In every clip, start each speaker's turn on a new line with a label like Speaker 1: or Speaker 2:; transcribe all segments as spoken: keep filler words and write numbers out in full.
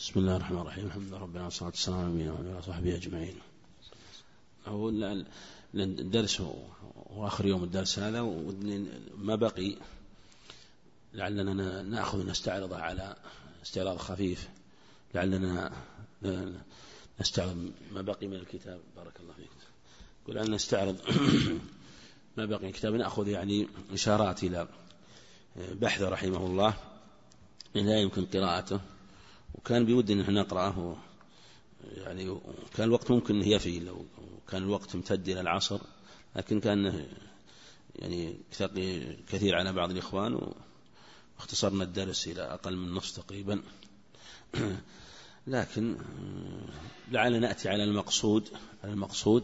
Speaker 1: بسم الله الرحمن الرحيم. الحمد لله رب العالمين والصلاة والسلام على نبينا محمد وعلى آله وصحبه أجمعين. أقول الدرس وآخر يوم الدرس هذا ما بقي لعلنا نأخذ نستعرض على استعراض خفيف، لعلنا نستعرض ما بقي من الكتاب. بارك الله فيك. قل أن نستعرض ما بقي من الكتاب، نأخذ يعني إشارات إلى بحث رحمه الله من لا يمكن قراءته، وكان بيود أن نقرأه يعني، كان الوقت ممكن أنه يفي لو كان الوقت امتد إلى العصر، لكن كان يعني كثير على بعض الإخوان واختصرنا الدرس إلى أقل من نصف تقريبا. لكن لعلنا نأتي على المقصود المقصود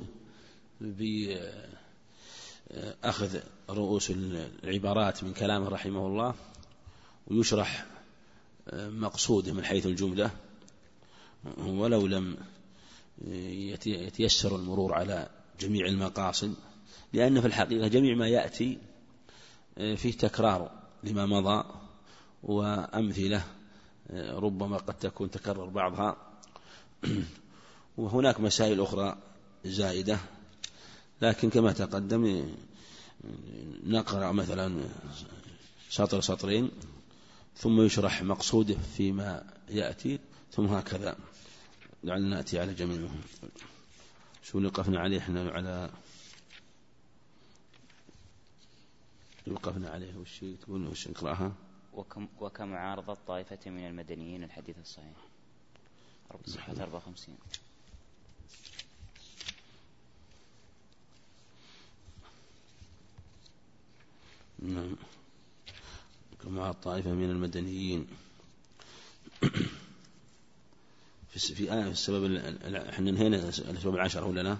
Speaker 1: بأخذ رؤوس العبارات من كلامه رحمه الله، ويشرح مقصوده من حيث الجملة، ولو لم يتيسر المرور على جميع المقاصد، لأن في الحقيقة جميع ما يأتي فيه تكرار لما مضى وأمثلة ربما قد تكون تكرر بعضها، وهناك مسائل أخرى زائدة. لكن كما تقدم نقرأ مثلا سطر سطرين ثم يشرح مقصوده فيما يأتي، ثم هكذا لعلنا نأتي على جميعهم. شو وقفنا عليه احنا؟ على وقفنا عليه وش تقول؟ وش نقرأها؟
Speaker 2: وكم وكمعارضة طائفة من المدنيين الحديث الصحيح، صفحة أربعة وخمسين.
Speaker 1: نعم. كما طائفة من المدنيين في في آية في السبب، احنا انهينا الأسباب العشرة ولا لا؟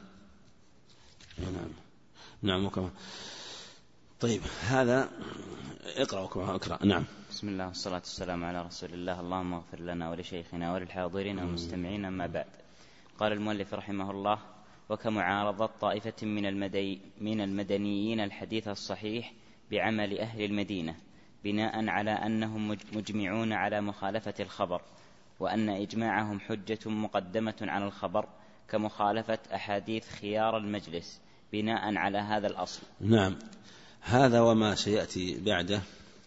Speaker 1: نعم نعم. وكما طيب هذا اقرأ وكما اقرأ. نعم.
Speaker 2: بسم الله والصلاة والسلام على رسول الله. اللهم اغفر لنا ولشيخنا وللحاضرين والمستمعين. أما بعد، قال المؤلف رحمه الله: وكمعارضة طائفة من المدي من المدنيين الحديث الصحيح بعمل أهل المدينة، بناء على أنهم مجمعون على مخالفة الخبر، وأن إجماعهم حجة مقدمة على الخبر، كمخالفة أحاديث خيار المجلس، بناء على هذا الأصل.
Speaker 1: نعم. هذا وما سيأتي بعده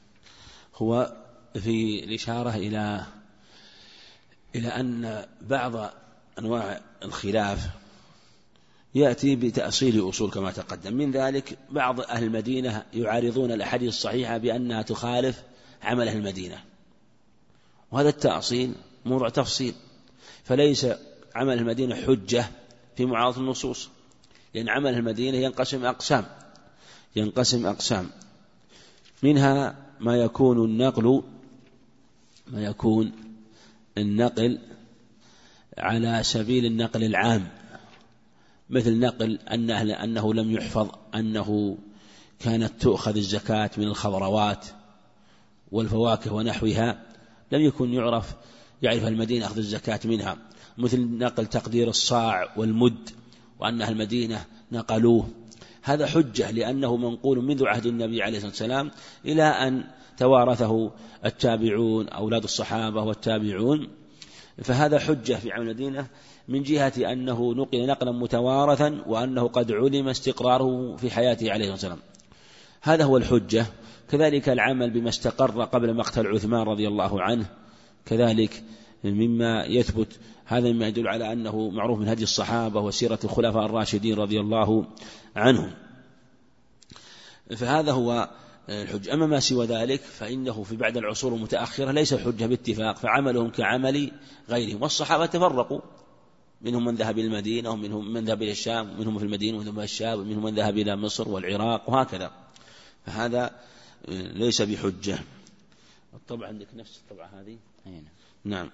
Speaker 1: هو في الإشارة إلى إلى أن بعض أنواع الخلاف يأتي بتأصيل أصول كما تقدم. من ذلك بعض أهل المدينة يعارضون الأحاديث الصحيحة بأنها تخالف عمل أهل المدينة، وهذا التأصيل موضوع تفصيل، فليس عمل المدينة حجة في معارضة النصوص، لأن عمل المدينة ينقسم أقسام ينقسم أقسام منها ما يكون النقل ما يكون النقل على سبيل النقل العام، مثل نقل أنه, أنه لم يحفظ أنه كانت تؤخذ الزكاة من الخضروات والفواكه ونحوها، لم يكن يعرف يعرف المدينة أخذ الزكاة منها، مثل نقل تقدير الصاع والمد وأن أهل المدينة نقلوه. هذا حجة لأنه منقول منذ عهد النبي عليه الصلاة والسلام إلى أن توارثه التابعون أولاد الصحابة والتابعون، فهذا حجة في عمل المدينة من جهة أنه نقل نقلا متوارثا، وأنه قد علم استقراره في حياته عليه الصلاة والسلام. هذا هو الحجة. كذلك العمل بما استقر قبل مقتل عثمان رضي الله عنه، كذلك مما يثبت، هذا مما يدل على أنه معروف من هدي الصحابة وسيرة الخلفاء الراشدين رضي الله عنهم، فهذا هو الحجة. أما ما سوى ذلك فإنه في بعد العصور المتأخرة ليس حجة باتفاق، فعملهم كعمل غيرهم. والصحابة تفرقوا، منهم من ذهب إلى المدينة ومنهم من ذهب إلى الشام، ومنهم في المدينة ومنهم في الشام، ومنهم من ذهب إلى مصر والعراق وهكذا، فهذا ليس بحجة. الطبع عندك نفس الطبعة هذه؟ نعم.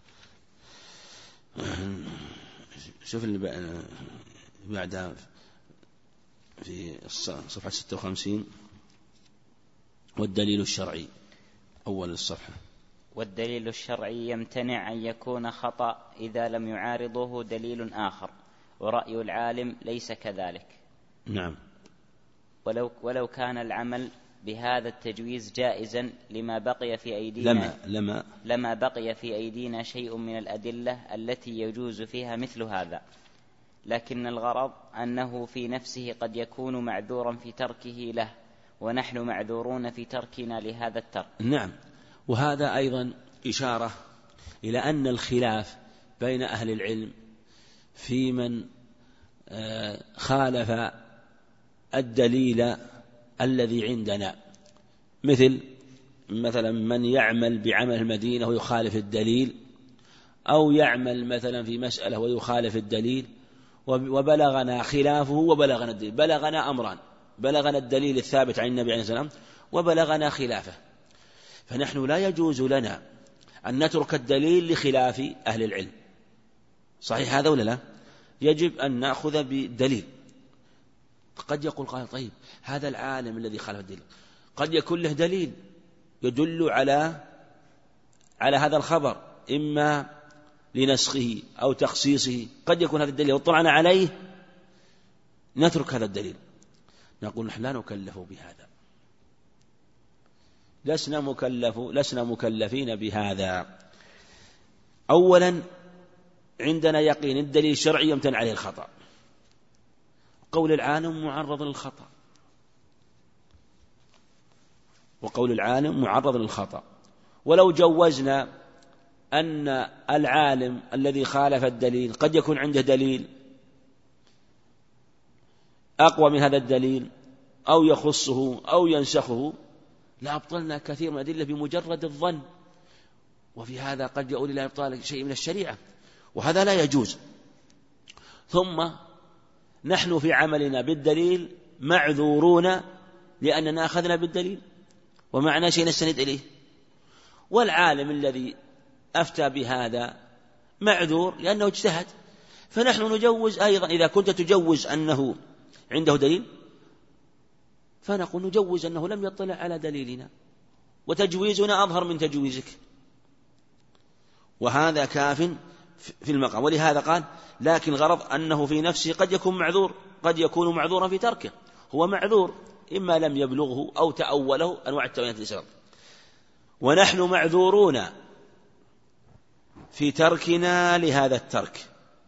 Speaker 1: شوف اللي بعدها في صفحة ستة وخمسين: والدليل الشرعي، أول الصفحة.
Speaker 2: والدليل الشرعي يمتنع أن يكون خطأ إذا لم يعارضه دليل آخر، ورأي العالم ليس كذلك.
Speaker 1: نعم.
Speaker 2: ولو, ولو كان العمل بهذا التجويز جائزا لما بقي في أيدينا
Speaker 1: لما, لما,
Speaker 2: لما بقي في أيدينا شيء من الأدلة التي يجوز فيها مثل هذا، لكن الغرض أنه في نفسه قد يكون معذورا في تركه له، ونحن معذورون في تركنا لهذا الترك.
Speaker 1: نعم. وهذا أيضا إشارة إلى أن الخلاف بين أهل العلم في من خالف الدليل الذي عندنا، مثل مثلا من يعمل بعمل المدينة ويخالف الدليل، أو يعمل مثلا في مسألة ويخالف الدليل، وبلغنا خلافه وبلغنا الدليل. بلغنا أمران: بلغنا الدليل الثابت عن النبي عليه السلام، وبلغنا خلافه. فنحن لا يجوز لنا أن نترك الدليل لخلاف أهل العلم. صحيح هذا ولا لا؟ يجب أن نأخذ بالدليل. قد يقول قال طيب هذا العالم الذي خالف الدليل قد يكون له دليل يدل على على هذا الخبر، إما لنسخه أو تخصيصه، قد يكون هذا الدليل لو اطلعنا عليه نترك هذا الدليل. نقول نحن لا نكلف بهذا، لسنا مكلف لسنا مكلفين بهذا. أولا عندنا يقين الدليل الشرعي يمتنع عليه الخطأ، قول العالم معرض للخطأ، وقول العالم معرض للخطأ. ولو جوزنا أن العالم الذي خالف الدليل قد يكون عنده دليل أقوى من هذا الدليل أو يخصه أو ينسخه، لأبطلنا كثير من الأدلة بمجرد الظن، وفي هذا قد يؤول إلى إبطال شيء من الشريعة، وهذا لا يجوز. ثم نحن في عملنا بالدليل معذورون لأننا أخذنا بالدليل ومعنا شيء نستند إليه، والعالم الذي أفتى بهذا معذور لأنه اجتهد. فنحن نجوز أيضا، إذا كنت تجوز أنه عنده دليل فنقول نجوز أنه لم يطلع على دليلنا، وتجويزنا أظهر من تجويزك، وهذا كاف في المقام. ولهذا قال لكن الغرض أنه في نفسه قد يكون معذور، قد يكون معذورا في تركه. هو معذور إما لم يبلغه أو تأوله، أنواع التأويلات الإسلام. ونحن معذورون في تركنا لهذا الترك،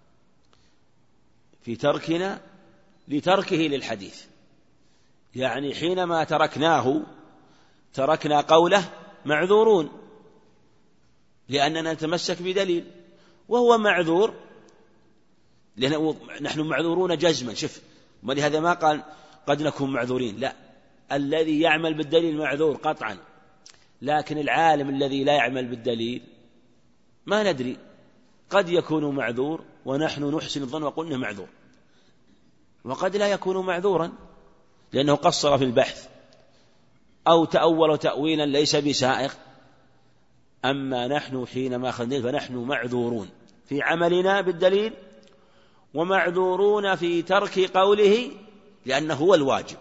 Speaker 1: في تركنا لتركه للحديث، يعني حينما تركناه تركنا قوله معذورون لأننا نتمسك بدليل، وهو معذور لأنه نحن معذورون جزما. شف، ولهذا ما قال قد نكون معذورين، لا، الذي يعمل بالدليل معذور قطعا، لكن العالم الذي لا يعمل بالدليل ما ندري، قد يكون معذور ونحن نحسن الظن وقلنا معذور، وقد لا يكون معذورا لأنه قصر في البحث أو تأول تأويلا ليس بسائغ. أما نحن حينما أخذنا فنحن معذورون في عملنا بالدليل، ومعذورون في ترك قوله لأنه هو الواجب،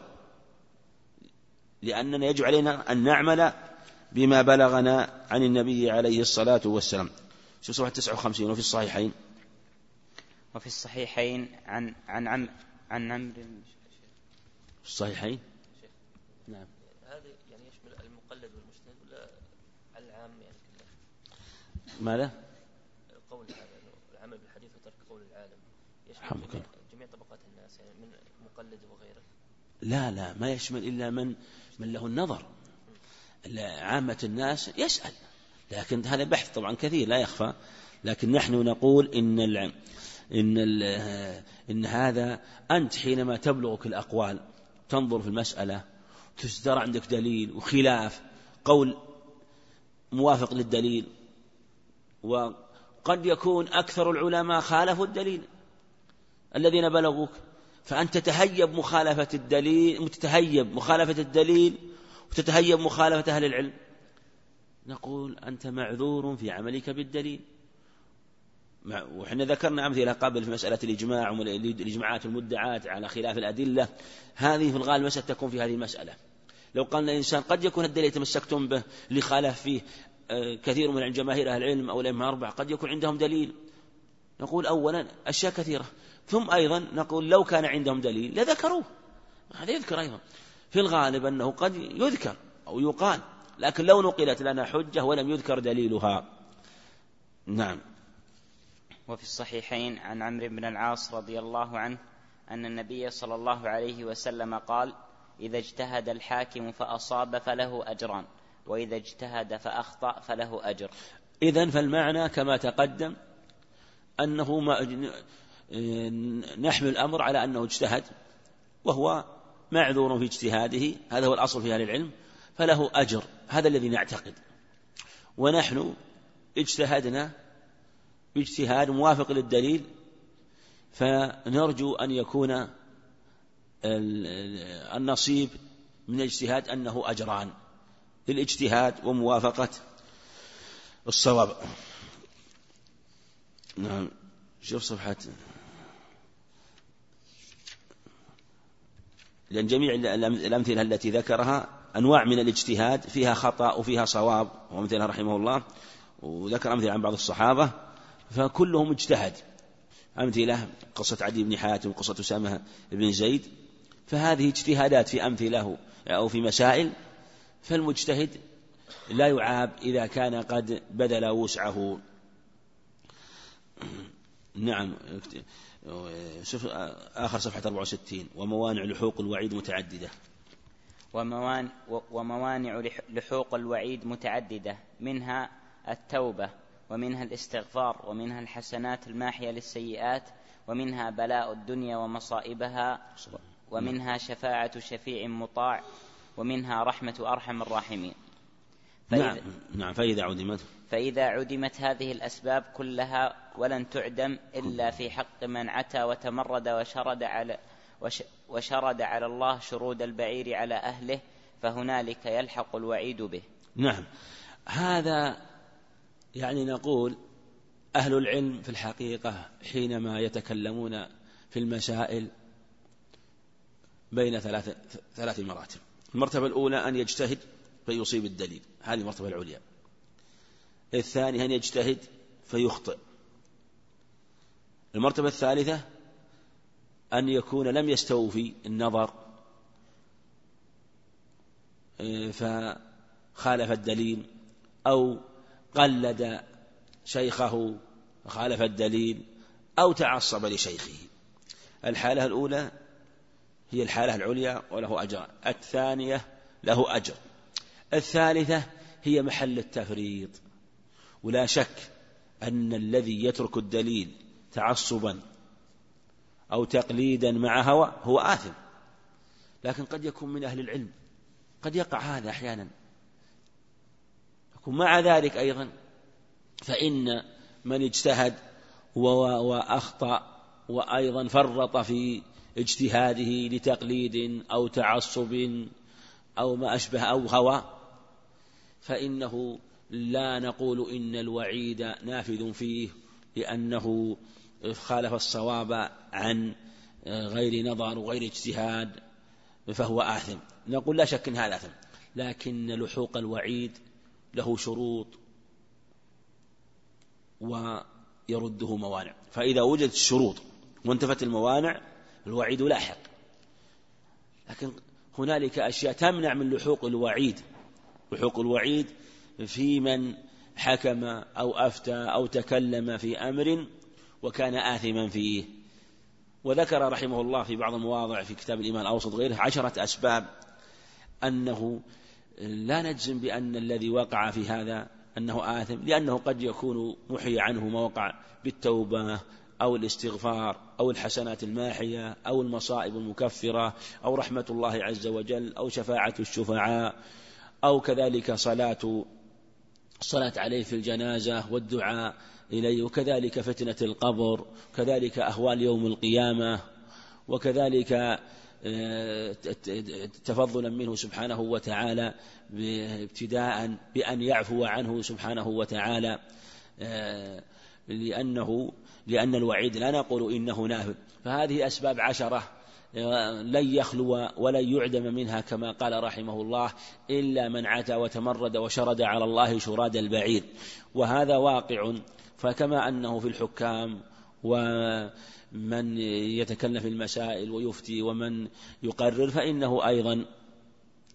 Speaker 1: لأننا يجب علينا أن نعمل بما بلغنا عن النبي عليه الصلاة والسلام. شو صفحة تسعة وخمسين؟ وفي الصحيحين
Speaker 2: وفي الصحيحين عن عن عم عن عمرو
Speaker 1: في الصحيحين. نعم.
Speaker 3: هذا يعني يشمل المقلد والمجتهد ولا العام يعني كله؟
Speaker 1: ماذا؟
Speaker 3: قول العمل بالحديث وترك قول العالم
Speaker 1: يشمل
Speaker 3: جميع, جميع طبقات الناس، يعني من مقلد وغيره.
Speaker 1: لا لا، ما يشمل إلا من من له النظر. عامة الناس يسأل، لكن هذا بحث طبعا كثير لا يخفى. لكن نحن نقول إن ال إن ال إن هذا أنت حينما تبلغك الأقوال تنظر في المسألة تصدر عندك دليل وخلاف قول موافق للدليل، وقد يكون أكثر العلماء خالفوا الدليل الذين بلغوك، فأنت تتهيب مخالفة الدليل متتهيب مخالفة الدليل وتتهيب مخالفة أهل العلم. نقول أنت معذور في عملك بالدليل. وحنا ذكرنا أمثلة قبل في مسألة الإجماع والإجماعات المدعاة على خلاف الأدلة، هذه في الغالب مسألة تكون في هذه المسألة. لو قال الإنسان قد يكون الدليل تمسكتم به لخالف فيه كثير من جماهير أهل العلم أو الأئمة أربعة، قد يكون عندهم دليل. نقول أولا أشياء كثيرة، ثم أيضا نقول لو كان عندهم دليل لذكروه، هذا يذكر أيضا. في الغالب أنه قد يذكر أو يقال، لكن لو نقلت لنا حجة ولم يذكر دليلها. نعم.
Speaker 2: وفي الصحيحين عن عمرو بن العاص رضي الله عنه أن النبي صلى الله عليه وسلم قال: إذا اجتهد الحاكم فأصاب فله أجران، وإذا اجتهد فأخطأ فله أجر.
Speaker 1: إذن فالمعنى كما تقدم أنه ما نحمل الأمر على أنه اجتهد وهو معذور في اجتهاده، هذا هو الأصل في أهل العلم، فله أجر، هذا الذي نعتقد. ونحن اجتهدنا باجتهاد موافق للدليل، فنرجو أن يكون النصيب من الاجتهاد أنه أجران للاجتهاد وموافقة الصواب. نعم. شوف صفحة، لأن جميع الأمثلة التي ذكرها أنواع من الاجتهاد، فيها خطأ وفيها صواب ومثلها رحمه الله، وذكر أمثلة عن بعض الصحابة فكلهم اجتهد. أمثلة قصة عدي بن حاتم وقصة أسامة بن زيد، فهذه اجتهادات في أمثلة أو في مسائل، فالمجتهد لا يعاب إذا كان قد بذل وسعه. نعم. آخر صفحة أربعة وستين. وموانع لحوق الوعيد متعددة.
Speaker 2: وموانع لحوق الوعيد متعددة، منها التوبة، ومنها الاستغفار، ومنها الحسنات الماحية للسيئات، ومنها بلاء الدنيا ومصائبها، ومنها شفاعة شفيع مطاع، ومنها رحمة أرحم الراحمين.
Speaker 1: نعم. نعم. فإذا عدمت
Speaker 2: فإذا عدمت هذه الأسباب كلها ولن تعدم إلا في حق من عتى وتمرد وشرد على وشرد على الله شرود البعير على أهله، فهنالك يلحق الوعيد به.
Speaker 1: نعم. هذا يعني نقول أهل العلم في الحقيقة حينما يتكلمون في المسائل بين ثلاث ثلاث مراتب. المرتبة الأولى أن يجتهد فيصيب الدليل، هذه المرتبة العليا. الثانية أن يجتهد فيخطئ. المرتبة الثالثة أن يكون لم يستوفي النظر فخالف الدليل، أو قلد شيخه فخالف الدليل، أو تعصب لشيخه. الحالة الأولى هي الحالة العليا وله أجر، الثانية له أجر، الثالثة هي محل التفريط. ولا شك أن الذي يترك الدليل تعصبا أو تقليدا مع هوى هو آثم، لكن قد يكون من أهل العلم، قد يقع هذا أحيانا. ومع ذلك أيضا فإن من اجتهد وأخطأ وأيضا فرط في اجتهاده لتقليد أو تعصب أو ما أشبه أو هوى، فإنه لا نقول إن الوعيد نافذ فيه لأنه خالف الصواب عن غير نظر وغير اجتهاد فهو آثم. نقول لا شك إن هذا آثم، لكن لحوق الوعيد له شروط ويرده موانع، فإذا وجدت الشروط وانتفت الموانع الوعيد لاحق. لكن هنالك أشياء تمنع من لحوق الوعيد. لحوق الوعيد في من حكم أو أفتى أو تكلم في أمر وكان آثما فيه. وذكر رحمه الله في بعض المواضع في كتاب الإيمان الأوسط غيره عشرة أسباب أنه لا نجزم بأن الذي وقع في هذا أنه آثم، لأنه قد يكون محي عنه ما وقع بالتوبة أو الاستغفار أو الحسنات الماحية أو المصائب المكفرة أو رحمة الله عز وجل أو شفاعة الشفعاء أو كذلك صلاة الصلاة عليه في الجنازة والدعاء إليه، وكذلك فتنة القبر، كذلك أهوال يوم القيامة، وكذلك تفضلا منه سبحانه وتعالى ابتداء بأن يعفو عنه سبحانه وتعالى، لأنه لأن الوعيد لا نقول إنه نافذ. فهذه أسباب عشرة لن يخلو ولن يعدم منها كما قال رحمه الله إلا من عتى وتمرد وشرد على الله شراد البعير، وهذا واقع. فكما أنه في الحكام ومن يتكلم في المسائل ويفتي ومن يقرر، فإنه أيضا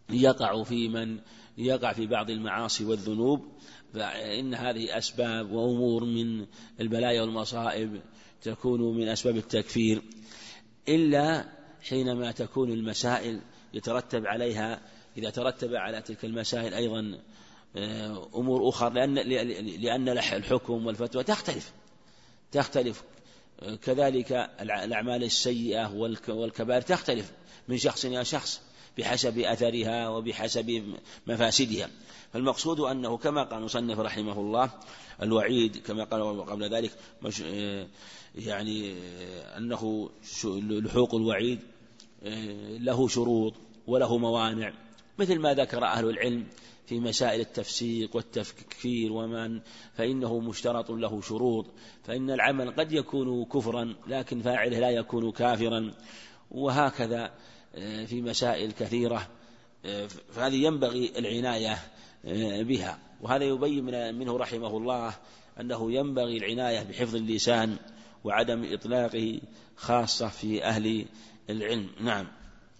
Speaker 1: يقع في من يقع في بعض المعاصي والذنوب، فإن هذه أسباب وأمور من البلايا والمصائب تكون من أسباب التكفير، إلا حينما تكون المسائل يترتب عليها، إذا ترتب على تلك المسائل أيضا أمور أخرى، لأن لأن الحكم والفتوى تختلف تختلف كذلك الأعمال السيئة والكبائر تختلف من شخص إلى شخص بحسب أثرها وبحسب مفاسدها. فالمقصود أنه كما قال المصنف رحمه الله الوعيد كما قال قبل ذلك يعني أنه لحوق الوعيد له شروط وله موانع، مثل ما ذكر أهل العلم في مسائل التفسيق والتكفير ومن فإنه مشترط له شروط، فإن العمل قد يكون كفرا لكن فاعله لا يكون كافرا، وهكذا في مسائل كثيرة، فهذه ينبغي العناية بها. وهذا يبين منه رحمه الله أنه ينبغي العناية بحفظ اللسان وعدم إطلاقه خاصة في أهل العلم. نعم.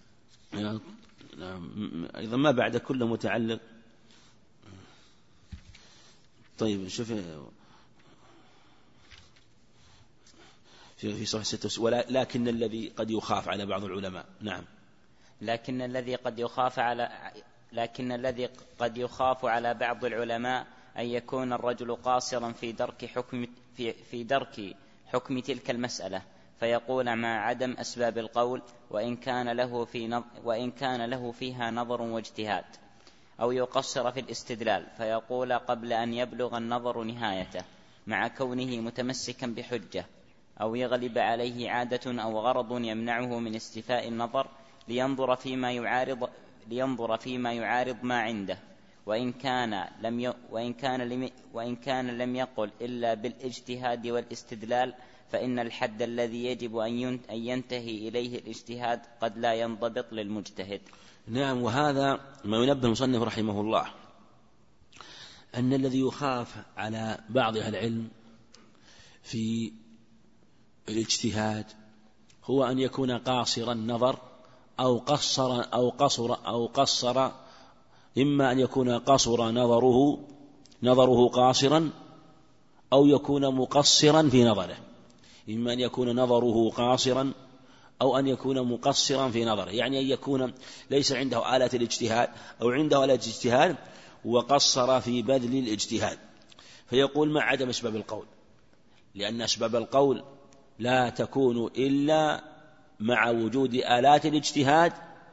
Speaker 1: أيضا ما بعد كله متعلق. طيب شوف في صفحة ستة، ولكن الذي قد يخاف على بعض العلماء. نعم.
Speaker 2: لكن الذي قد يخاف على لكن الذي قد يخاف على بعض العلماء أن يكون الرجل قاصرا في درك حكم في, في درك حكم تلك المسألة، فيقول مع عدم أسباب القول وإن كان له في وإن كان له فيها نظر واجتهاد، أو يقصر في الاستدلال فيقول قبل أن يبلغ النظر نهايته مع كونه متمسكا بحجة، أو يغلب عليه عادة أو غرض يمنعه من استيفاء النظر لينظر فيما يعارض لينظر فيما يعارض ما عنده، وإن كان لم ي... وإن كان لم... وإن كان لم يقل إلا بالاجتهاد والاستدلال، فإن الحد الذي يجب أن ينتهي إليه الاجتهاد قد لا ينضبط للمجتهد.
Speaker 1: نعم. وهذا ما ينبه المصنف رحمه الله أن الذي يخاف على بعض أهل العلم في الاجتهاد هو أن يكون قاصر النظر أو قصر أو قصر أو قصر إما أن يكون قصر نظره نظره قاصرا أو يكون مقصرا في نظره، إما أن يكون نظره قاصرا أو أن يكون مقصرا في نظره، يعني أن يكون ليس عنده آلة الاجتهاد أو عنده آلة الاجتهاد وقصر في بذل الاجتهاد، فيقول مع عدم أسباب القول، لأن أسباب القول لا تكون إلا مع وجود آلات الاجتهاد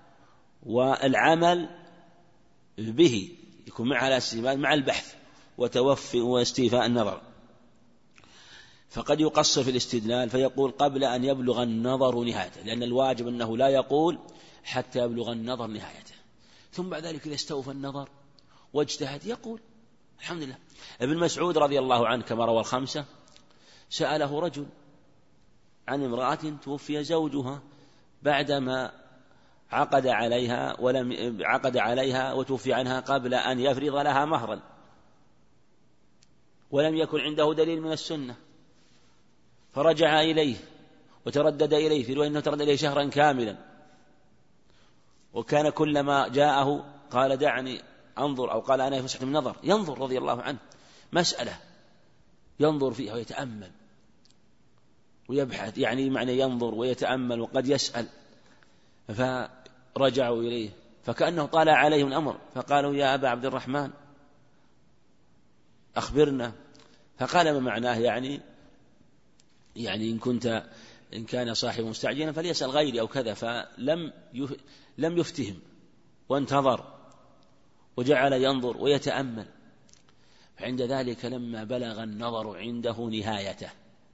Speaker 1: والعمل به، يكون مع الاستفادة مع البحث وتوفي واستيفاء النظر. فقد يقصر في الاستدلال فيقول قبل أن يبلغ النظر نهايته، لأن الواجب أنه لا يقول حتى يبلغ النظر نهايته، ثم بعد ذلك إذا استوفى النظر واجتهد يقول الحمد لله. ابن مسعود رضي الله عنه كما روى الخمسة سأله رجل عن امرأة توفي زوجها بعدما عقد عليها ولم عقد عليها وتوفي عنها قبل أن يفرض لها مهرا، ولم يكن عنده دليل من السنة، فرجع إليه وتردد إليه، في رواية أنه تردد إليه شهرا كاملا، وكان كلما جاءه قال دعني أنظر، أو قال أنا فسحت من نظر، ينظر رضي الله عنه مسألة ينظر فيها ويتأمل ويبحث، يعني معنى ينظر ويتأمل وقد يسأل. فرجعوا إليه فكأنه طالع عليهم الأمر، فقالوا يا أبا عبد الرحمن أخبرنا، فقال ما معناه يعني يعني إن كنت إن كان صاحب مستعجلا فليسأل غيري أو كذا، فلم لم يفتهم وانتظر وجعل ينظر ويتأمل. فعند ذلك لما بلغ النظر عنده نهايته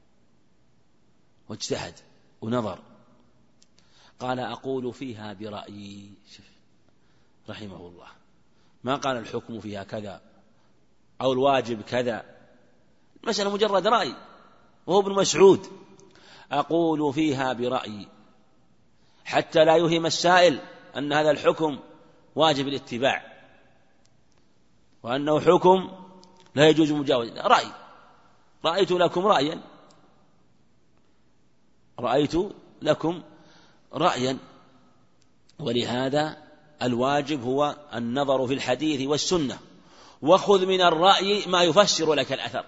Speaker 1: واجتهد ونظر قال أقول فيها برأيي، رحمه الله ما قال الحكم فيها كذا أو الواجب كذا، المسألة مجرد رأي، وهو ابن مسعود أقول فيها برأيي، حتى لا يوهم السائل أن هذا الحكم واجب الاتباع وأنه حكم لا يجوز مجاوزة، رأي رأيت لكم رأيا رأيت لكم رأيا ولهذا الواجب هو النظر في الحديث والسنة، وخذ من الرأي ما يفسر لك الأثر.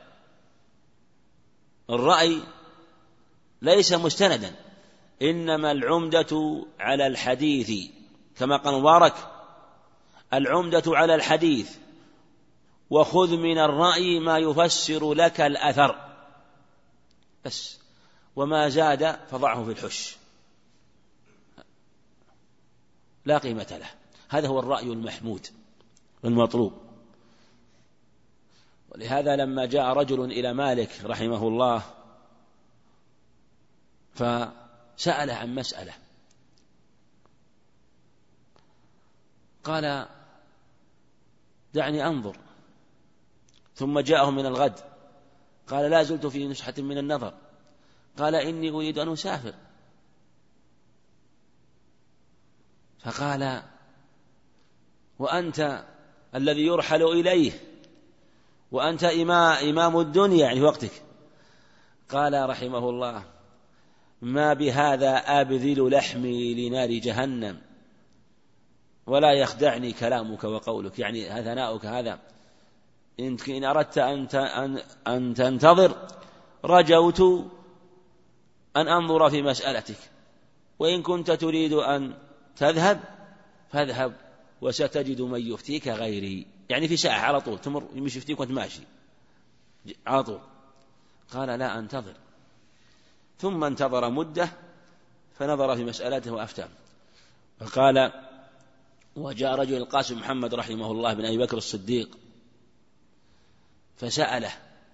Speaker 1: الرأي ليس مستندا، إنما العمدة على الحديث، كما قال مبارك: العمدة على الحديث وخذ من الرأي ما يفسر لك الأثر بس، وما زاد فضعه في الحش لا قيمة له. هذا هو الرأي المحمود المطلوب. ولهذا لما جاء رجل إلى مالك رحمه الله فسأله عن مسألة، قال: دعني أنظر. ثم جاءه من الغد قال: لا زلت في نسحة من النظر. قال: إني أريد أن أسافر. فقال: وأنت الذي يرحل إليه، وأنت إمام الدنيا يعني في وقتك. قال رحمه الله: ما بهذا أبذل لحمي لنار جهنم ولا يخدعني كلامك وقولك، يعني ثناؤك هذا إن أردت أن تنتظر رجوت أن أنظر في مسألتك، وإن كنت تريد أن تذهب فاذهب وستجد من يفتيك غيري، يعني في ساعة على طول تمر مش يفتيك وانت ماشي على طول. قال: لا أنتظر. ثم انتظر مدة فنظر في مسألته وأفتى. فقال: وجاء رجل القاسم محمد رحمه الله بن أبي بكر الصديق فسأله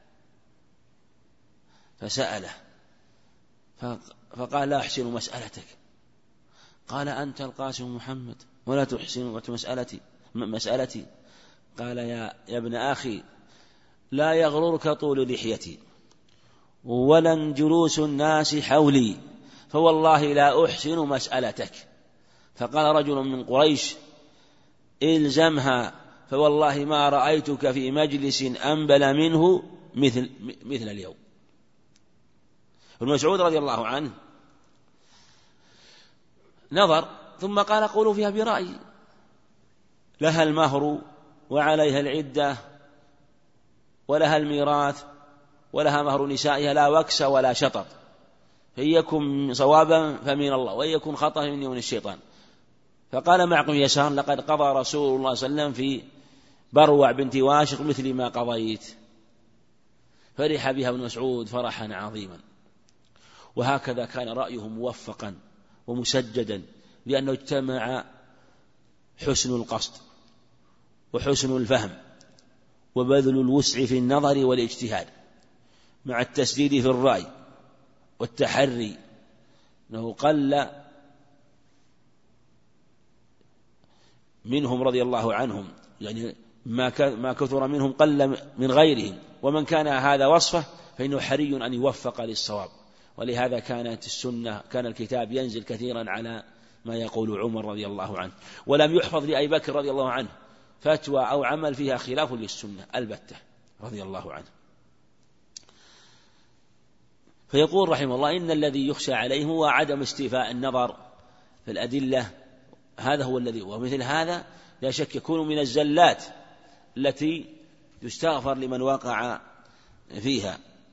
Speaker 1: فسأله فقال: لا أحسن مسألتك. قال: أنت القاسم محمد ولا تحسن مسألتي مسألتي قال: يا, يا ابن أخي، لا يغررك طول لحيتي ولا جلوس الناس حولي، فوالله لا أحسن مسألتك. فقال رجل من قريش: إلزمها، فوالله ما رأيتك في مجلس أنبل منه مثل, مثل اليوم. ابن مسعود رضي الله عنه نظر ثم قال: قولوا فيها برأيي، لها المهر وعليها العدة ولها الميراث ولها مهر نسائها لا وكس ولا شطط، فإن يكن صوابا فمن الله وإن يكن خطأ فمني ومن الشيطان. فقال معقل يسار: لقد قضى رسول الله صلى الله عليه وسلم في بروع بنت واشق مثل ما قضيت. فرح بها ابن مسعود فرحا عظيما. وهكذا كان رأيه موفقا ومسجدا، لأنه اجتمع حسن القصد وحسن الفهم وبذل الوسع في النظر والاجتهاد مع التسديد في الرأي والتحري. أنه قل منهم رضي الله عنهم، يعني ما كثر منهم قل من غيرهم، ومن كان هذا وصفه فإنه حري أن يوفق للصواب. ولهذا كانت السنة كان الكتاب ينزل كثيرا على ما يقول عمر رضي الله عنه، ولم يحفظ لأبي بكر رضي الله عنه فتوى أو عمل فيها خلاف للسنة البتة رضي الله عنه. فيقول رحمه الله: إن الذي يخشى عليه هو عدم استيفاء النظر في الأدلة، هذا هو الذي، ومثل هذا لا شك يكون من الزلات التي يستغفر لمن وقع فيها.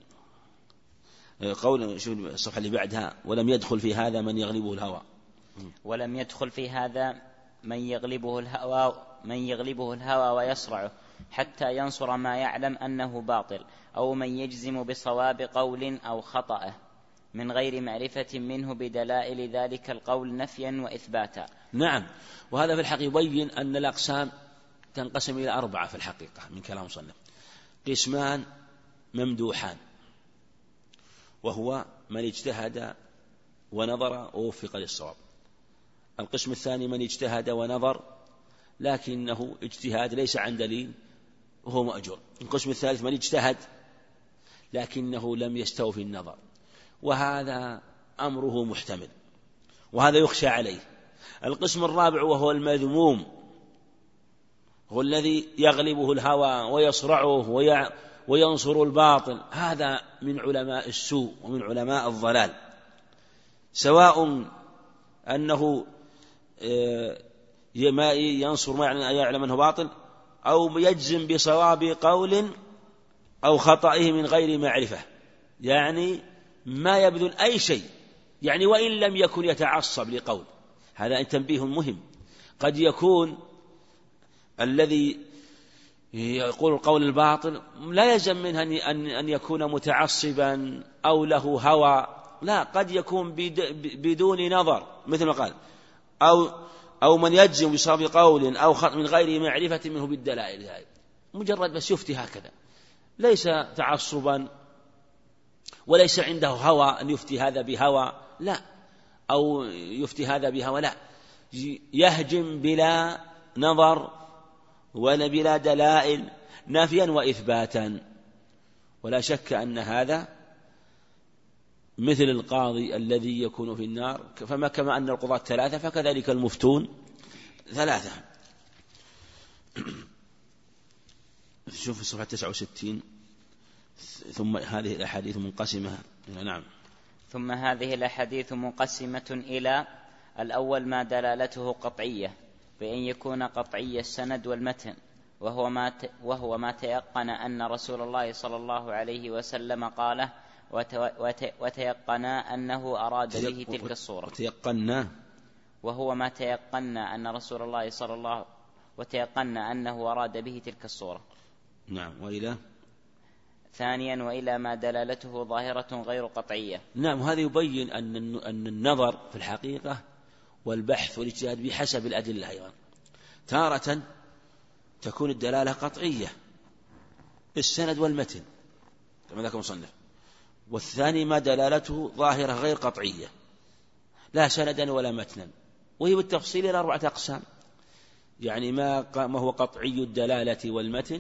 Speaker 1: قول شوف الصفحة اللي بعدها: ولم يدخل في هذا من يغلبه الهوى.
Speaker 2: ولم يدخل في هذا من يغلبه الهوى من يغلبه الهوى ويصرعه حتى ينصر ما يعلم أنه باطل، أو من يجزم بصواب قول أو خطأه من غير معرفة منه بدلائل ذلك القول نفيا وإثباتا.
Speaker 1: نعم، وهذا في الحقيقة يبين أن الأقسام تنقسم إلى أربعة في الحقيقة من كلام صنف: قسمان ممدوحان، وهو من اجتهد ونظر ووفق للصواب. القسم الثاني من اجتهد ونظر لكنه اجتهاد ليس عن دليل وهو مأجور. القسم الثالث من اجتهد لكنه لم يستوفي النظر، وهذا أمره محتمل وهذا يخشى عليه. القسم الرابع وهو المذموم، هو الذي يغلبه الهوى ويصرعه وينصر الباطل، هذا من علماء السوء ومن علماء الضلال، سواء أنه ما ينصر ما يعلم أنه باطل، أو يجزم بصواب قول أو خطئه من غير معرفة، يعني ما يبذل أي شيء، يعني وإن لم يكن يتعصب لقول. هذا تنبيه مهم. قد يكون الذي يقول القول الباطل لا يلزم منه أن يكون متعصبا أو له هوى، لا، قد يكون بدون نظر مثل ما قال، أو أو من يجزم بصواب قول أو خطأ من غير معرفة منه بالدلائل، مجرد بس يفتي هكذا، ليس تعصبا وليس عنده هوى أن يفتي هذا بهوى، لا، أو يفتي هذا بهوى، لا، يهجم بلا نظر ولا بلا دلائل، نافيا وإثباتا. ولا شك أن هذا مثل القاضي الذي يكون في النار، فما كما أن القضاة ثلاثة فكذلك المفتون ثلاثة. شوف في صفحة تسعة وستين. ثم هذه الأحاديث منقسمة. نعم.
Speaker 2: ثم هذه الأحاديث منقسمة إلى: الأول ما دلالته قطعية، بأن يكون قطعي السند والمتن، وهو ما وهو ما تيقن أن رسول الله صلى الله عليه وسلم قاله، وتيقنا أنه أراد به تلك الصورة.
Speaker 1: وتيقنا
Speaker 2: وهو ما تيقنا أن رسول الله صلى الله وتيقنا أنه أراد به تلك الصورة.
Speaker 1: نعم. وإلى
Speaker 2: ثانيا: وإلى ما دلالته ظاهرة غير قطعية.
Speaker 1: نعم. وهذا يبين أن أن النظر في الحقيقة والبحث والاجتهاد بحسب الأدلة أيضا. تارة تكون الدلالة قطعية السند والمتن كما ذكر المصنف، والثاني ما دلالته ظاهرة غير قطعية لا سندا ولا متنا، وهي بالتفصيل إلى أربعة أقسام. يعني ما ما هو قطعي الدلالة والمتن،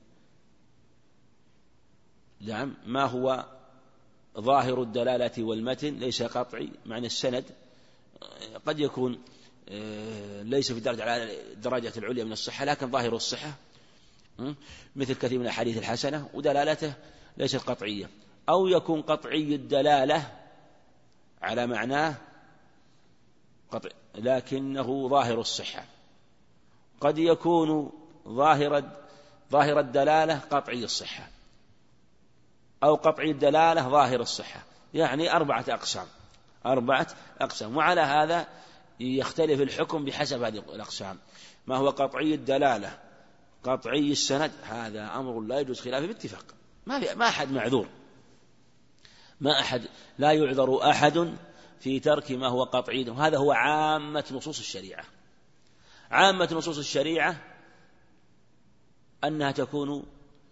Speaker 1: نعم، ما هو ظاهر الدلالة والمتن ليس قطعي، معنى السند قد يكون ليس في درجة العليا من الصحة لكن ظاهر الصحة، مثل كثير من الأحاديث الحسنة ودلالته ليست قطعية، أو يكون قطعي الدلالة على معناه قطع لكنه ظاهر الصحة، قد يكون ظاهر ظاهر الدلالة قطعي الصحة، أو قطعي الدلالة ظاهر الصحة، يعني أربعة أقسام أربعة أقسام وعلى هذا يختلف الحكم بحسب هذه الأقسام. ما هو قطعي الدلالة قطعي السند، هذا أمر لا يجوز خلافه باتفاق، ما في ما أحد معذور، ما أحد لا يعذر أحد في ترك ما هو قطعي، وهذا هو عامة نصوص الشريعة. عامة نصوص الشريعة أنها تكون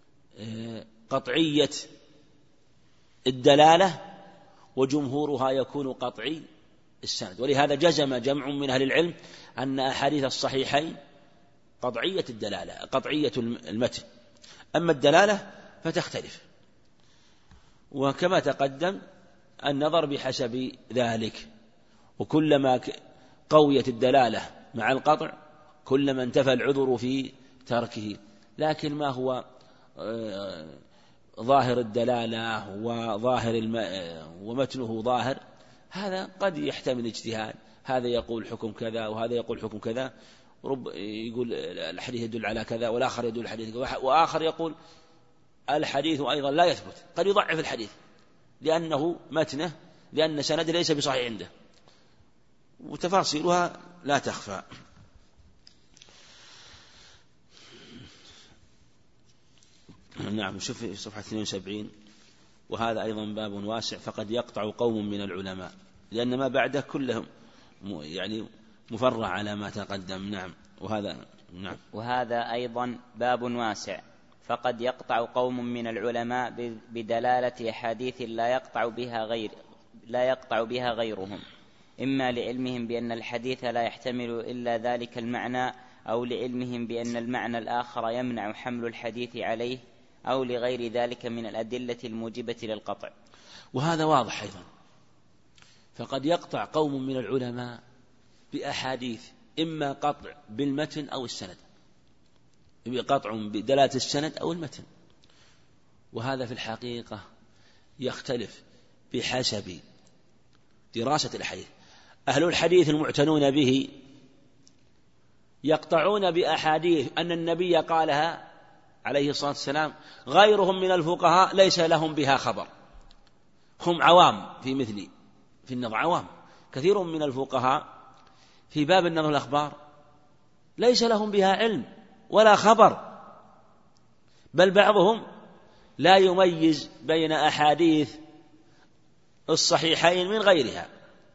Speaker 1: قطعية الدلالة، وجمهورها يكون قطعي السند، ولهذا جزم جمع من أهل العلم أن أحاديث الصحيحين قطعية الدلالة قطعية المتن، أما الدلالة فتختلف، وكما تقدم النظر بحسب ذلك، وكلما قويت الدلالة مع القطع كلما انتفى العذر في تركه. لكن ما هو ظاهر الدلالة وظاهر الم... ومتنه ظاهر، هذا قد يحتمل اجتهاد، هذا يقول حكم كذا وهذا يقول حكم كذا، رب يقول الحديث يدل على كذا والآخر يدل الحديث، وآخر يقول الحديث أيضا لا يثبت، قد يضعف الحديث لأنه متنه لأن سنده ليس بصحيح عنده، وتفاصيلها لا تخفى. نعم. شوف في صفحة اثنين وسبعين. وهذا أيضا باب واسع، فقد يقطع قوم من العلماء، لأن ما بعده كلهم يعني مفرع على ما تقدم. نعم. وهذا نعم.
Speaker 2: وهذا أيضا باب واسع، فقد يقطع قوم من العلماء بدلالة أحاديث لا يقطع بها غير لا يقطع بها غيرهم، إما لعلمهم بأن الحديث لا يحتمل إلا ذلك المعنى، أو لعلمهم بأن المعنى الآخر يمنع حمل الحديث عليه، أو لغير ذلك من الأدلة الموجبة للقطع.
Speaker 1: وهذا واضح أيضا، فقد يقطع قوم من العلماء بأحاديث إما قطع بالمتن أو السند، قطع بدلالة السند أو المتن، وهذا في الحقيقة يختلف بحسب دراسة الحديث. أهل الحديث المعتنون به يقطعون بأحاديث أن النبي قالها عليه الصلاة والسلام، غيرهم من الفقهاء ليس لهم بها خبر، هم عوام في مثلي في النظر، عوام كثير من الفقهاء في باب النظر الأخبار ليس لهم بها علم ولا خبر، بل بعضهم لا يميز بين أحاديث الصحيحين من غيرها،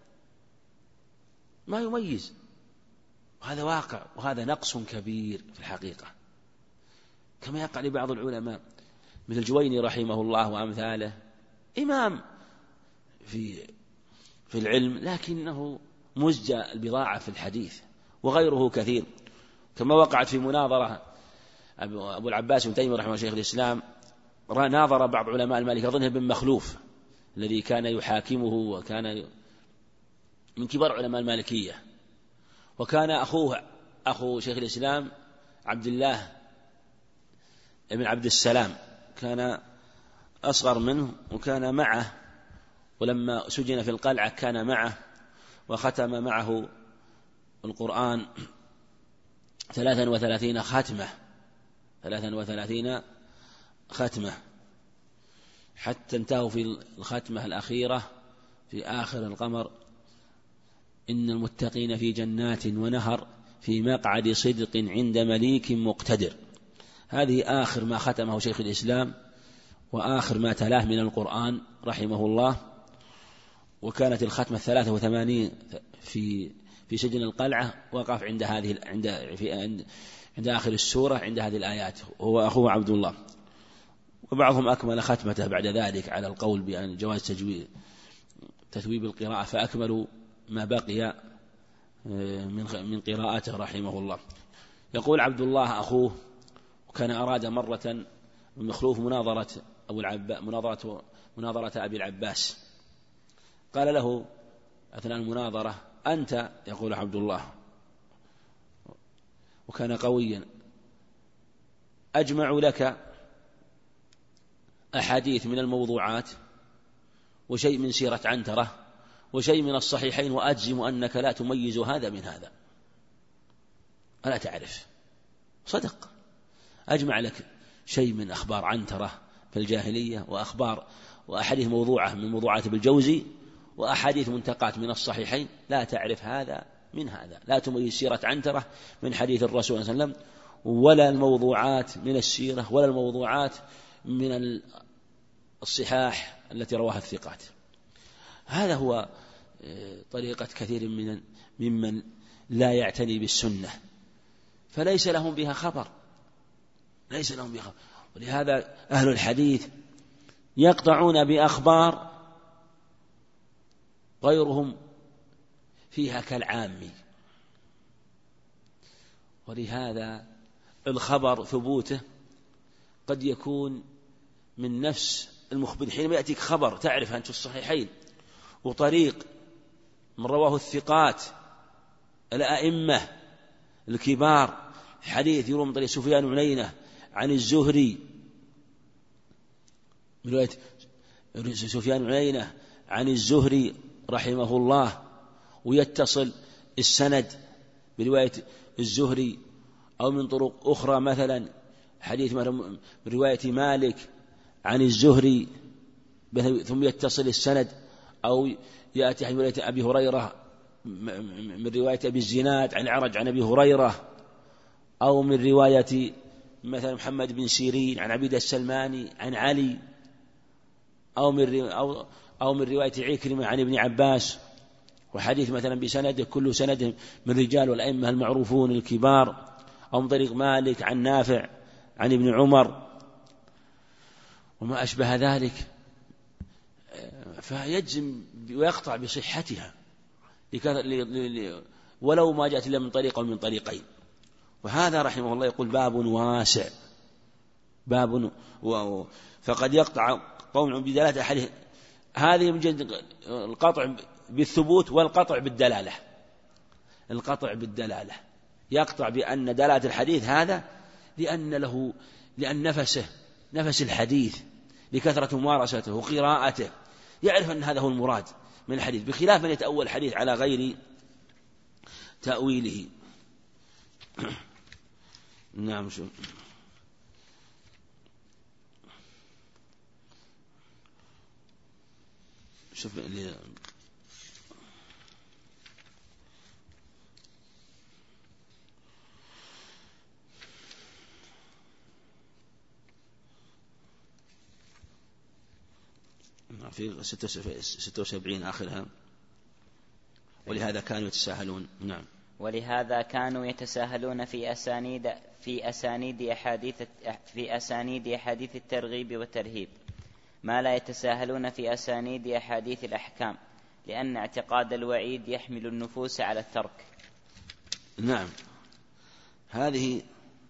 Speaker 1: ما يميز. وهذا واقع، وهذا نقص كبير في الحقيقة، كما يقع لبعض العلماء مثل الجويني رحمه الله وأمثاله، إمام في في العلم لكنه مزجى البضاعة في الحديث، وغيره كثير، كما وقعت في مناظرة أبو العباس بن تيمية رحمه الله شيخ الإسلام، ناظر بعض علماء المالك أظنه ابن مخلوف الذي كان يحاكمه وكان من كبار علماء المالكية، وكان أخوه أخو شيخ الإسلام عبد الله ابن عبد السلام كان أصغر منه وكان معه، ولما سجن في القلعة كان معه وختم معه القرآن ثلاثا وثلاثين ختمة ثلاثا وثلاثين ختمة حتى انتهوا في الختمة الأخيرة في آخر القمر: إن المتقين في جنات ونهر في مقعد صدق عند مليك مقتدر. هذه آخر ما ختمه شيخ الإسلام وآخر ما تلاه من القرآن رحمه الله، وكانت الختمة الثلاثة وثمانين في في سجن القلعة، وقف عند هذه عند في عند, عند آخر السورة عند هذه الآيات، هو أخوه عبد الله. وبعضهم أكمل ختمته بعد ذلك على القول بأن جواز تجويد تثويب القراءة، فأكملوا ما بقي من من قراءته رحمه الله. يقول عبد الله أخوه: وكان أراد مرة مخلوف مناظرة أبو العباس مناظرة مناظرة أبي العباس، قال له أثناء المناظرة: أنت، يقول عبد الله وكان قويا، أجمع لك أحاديث من الموضوعات وشيء من سيرة عنترة وشيء من الصحيحين، وأجزم أنك لا تميز هذا من هذا، ألا تعرف. صدق، أجمع لك شيء من أخبار عنترة في الجاهلية وأخبار وأحاديث موضوعة من موضوعات ابن الجوزي وأحاديث منتقات من الصحيحين، لا تعرف هذا من هذا، لا تميز سيرة عنترة من حديث الرسول صلى الله عليه وسلم، ولا الموضوعات من السيرة ولا الموضوعات من الصحاح التي رواها الثقات. هذا هو طريقة كثير من ممن لا يعتني بالسنة، فليس لهم بها خبر، ليس لهم بها خبر. ولهذا أهل الحديث يقطعون بأخبار غيرهم فيها كالعامي، ولهذا الخبر ثبوته قد يكون من نفس المخبر. حينما يأتيك خبر تعرف أنت في الصحيحين وطريق من رواه الثقات الأئمة الكبار، حديث يروى من طريق سفيان بن عيينة عن الزهري، من رواية سفيان بن عيينة عن الزهري رحمه الله، ويتصل السند برواية الزهري، أو من طرق أخرى مثلا حديث من رواية مالك عن الزهري ثم يتصل السند، أو يأتي عن رواية أبي هريرة من رواية أبي الزناد عن الأعرج عن أبي هريرة، أو من رواية مثلا محمد بن سيرين عن عبيد السلماني عن علي، أو من أو أو من رواية عكرمة عن ابن عباس، وحديث مثلا بسند كل سند من رجال والأئمة المعروفون الكبار، أو من طريق مالك عن نافع عن ابن عمر وما أشبه ذلك، فيجزم ويقطع بصحتها ولو ما جاءت إلا من طريق أو من طريقين. وهذا رحمه الله يقول باب واسع، باب و... فقد يقطع قوم بدلالة أحاديث، هذه من جد القطع بالثبوت والقطع بالدلالة. القطع بالدلالة يقطع بأن دلالة الحديث هذا لأن له لأن نفسه نفس الحديث لكثرة ممارسته وقراءته يعرف أن هذا هو المراد من الحديث، بخلاف من يتأول الحديث على غير تأويله. نعم. شو شوف اللي في ستة وسبعين آخرها، ولهذا كانوا يتساهلون. نعم.
Speaker 2: ولهذا كانوا يتساهلون في أسانيد في أسانيد أحاديث في أسانيد أحاديث الترغيب والترهيب ما لا يتساهلون في أسانيد أحاديث الأحكام، لأن اعتقاد الوعيد يحمل النفوس على الترك.
Speaker 1: نعم. هذه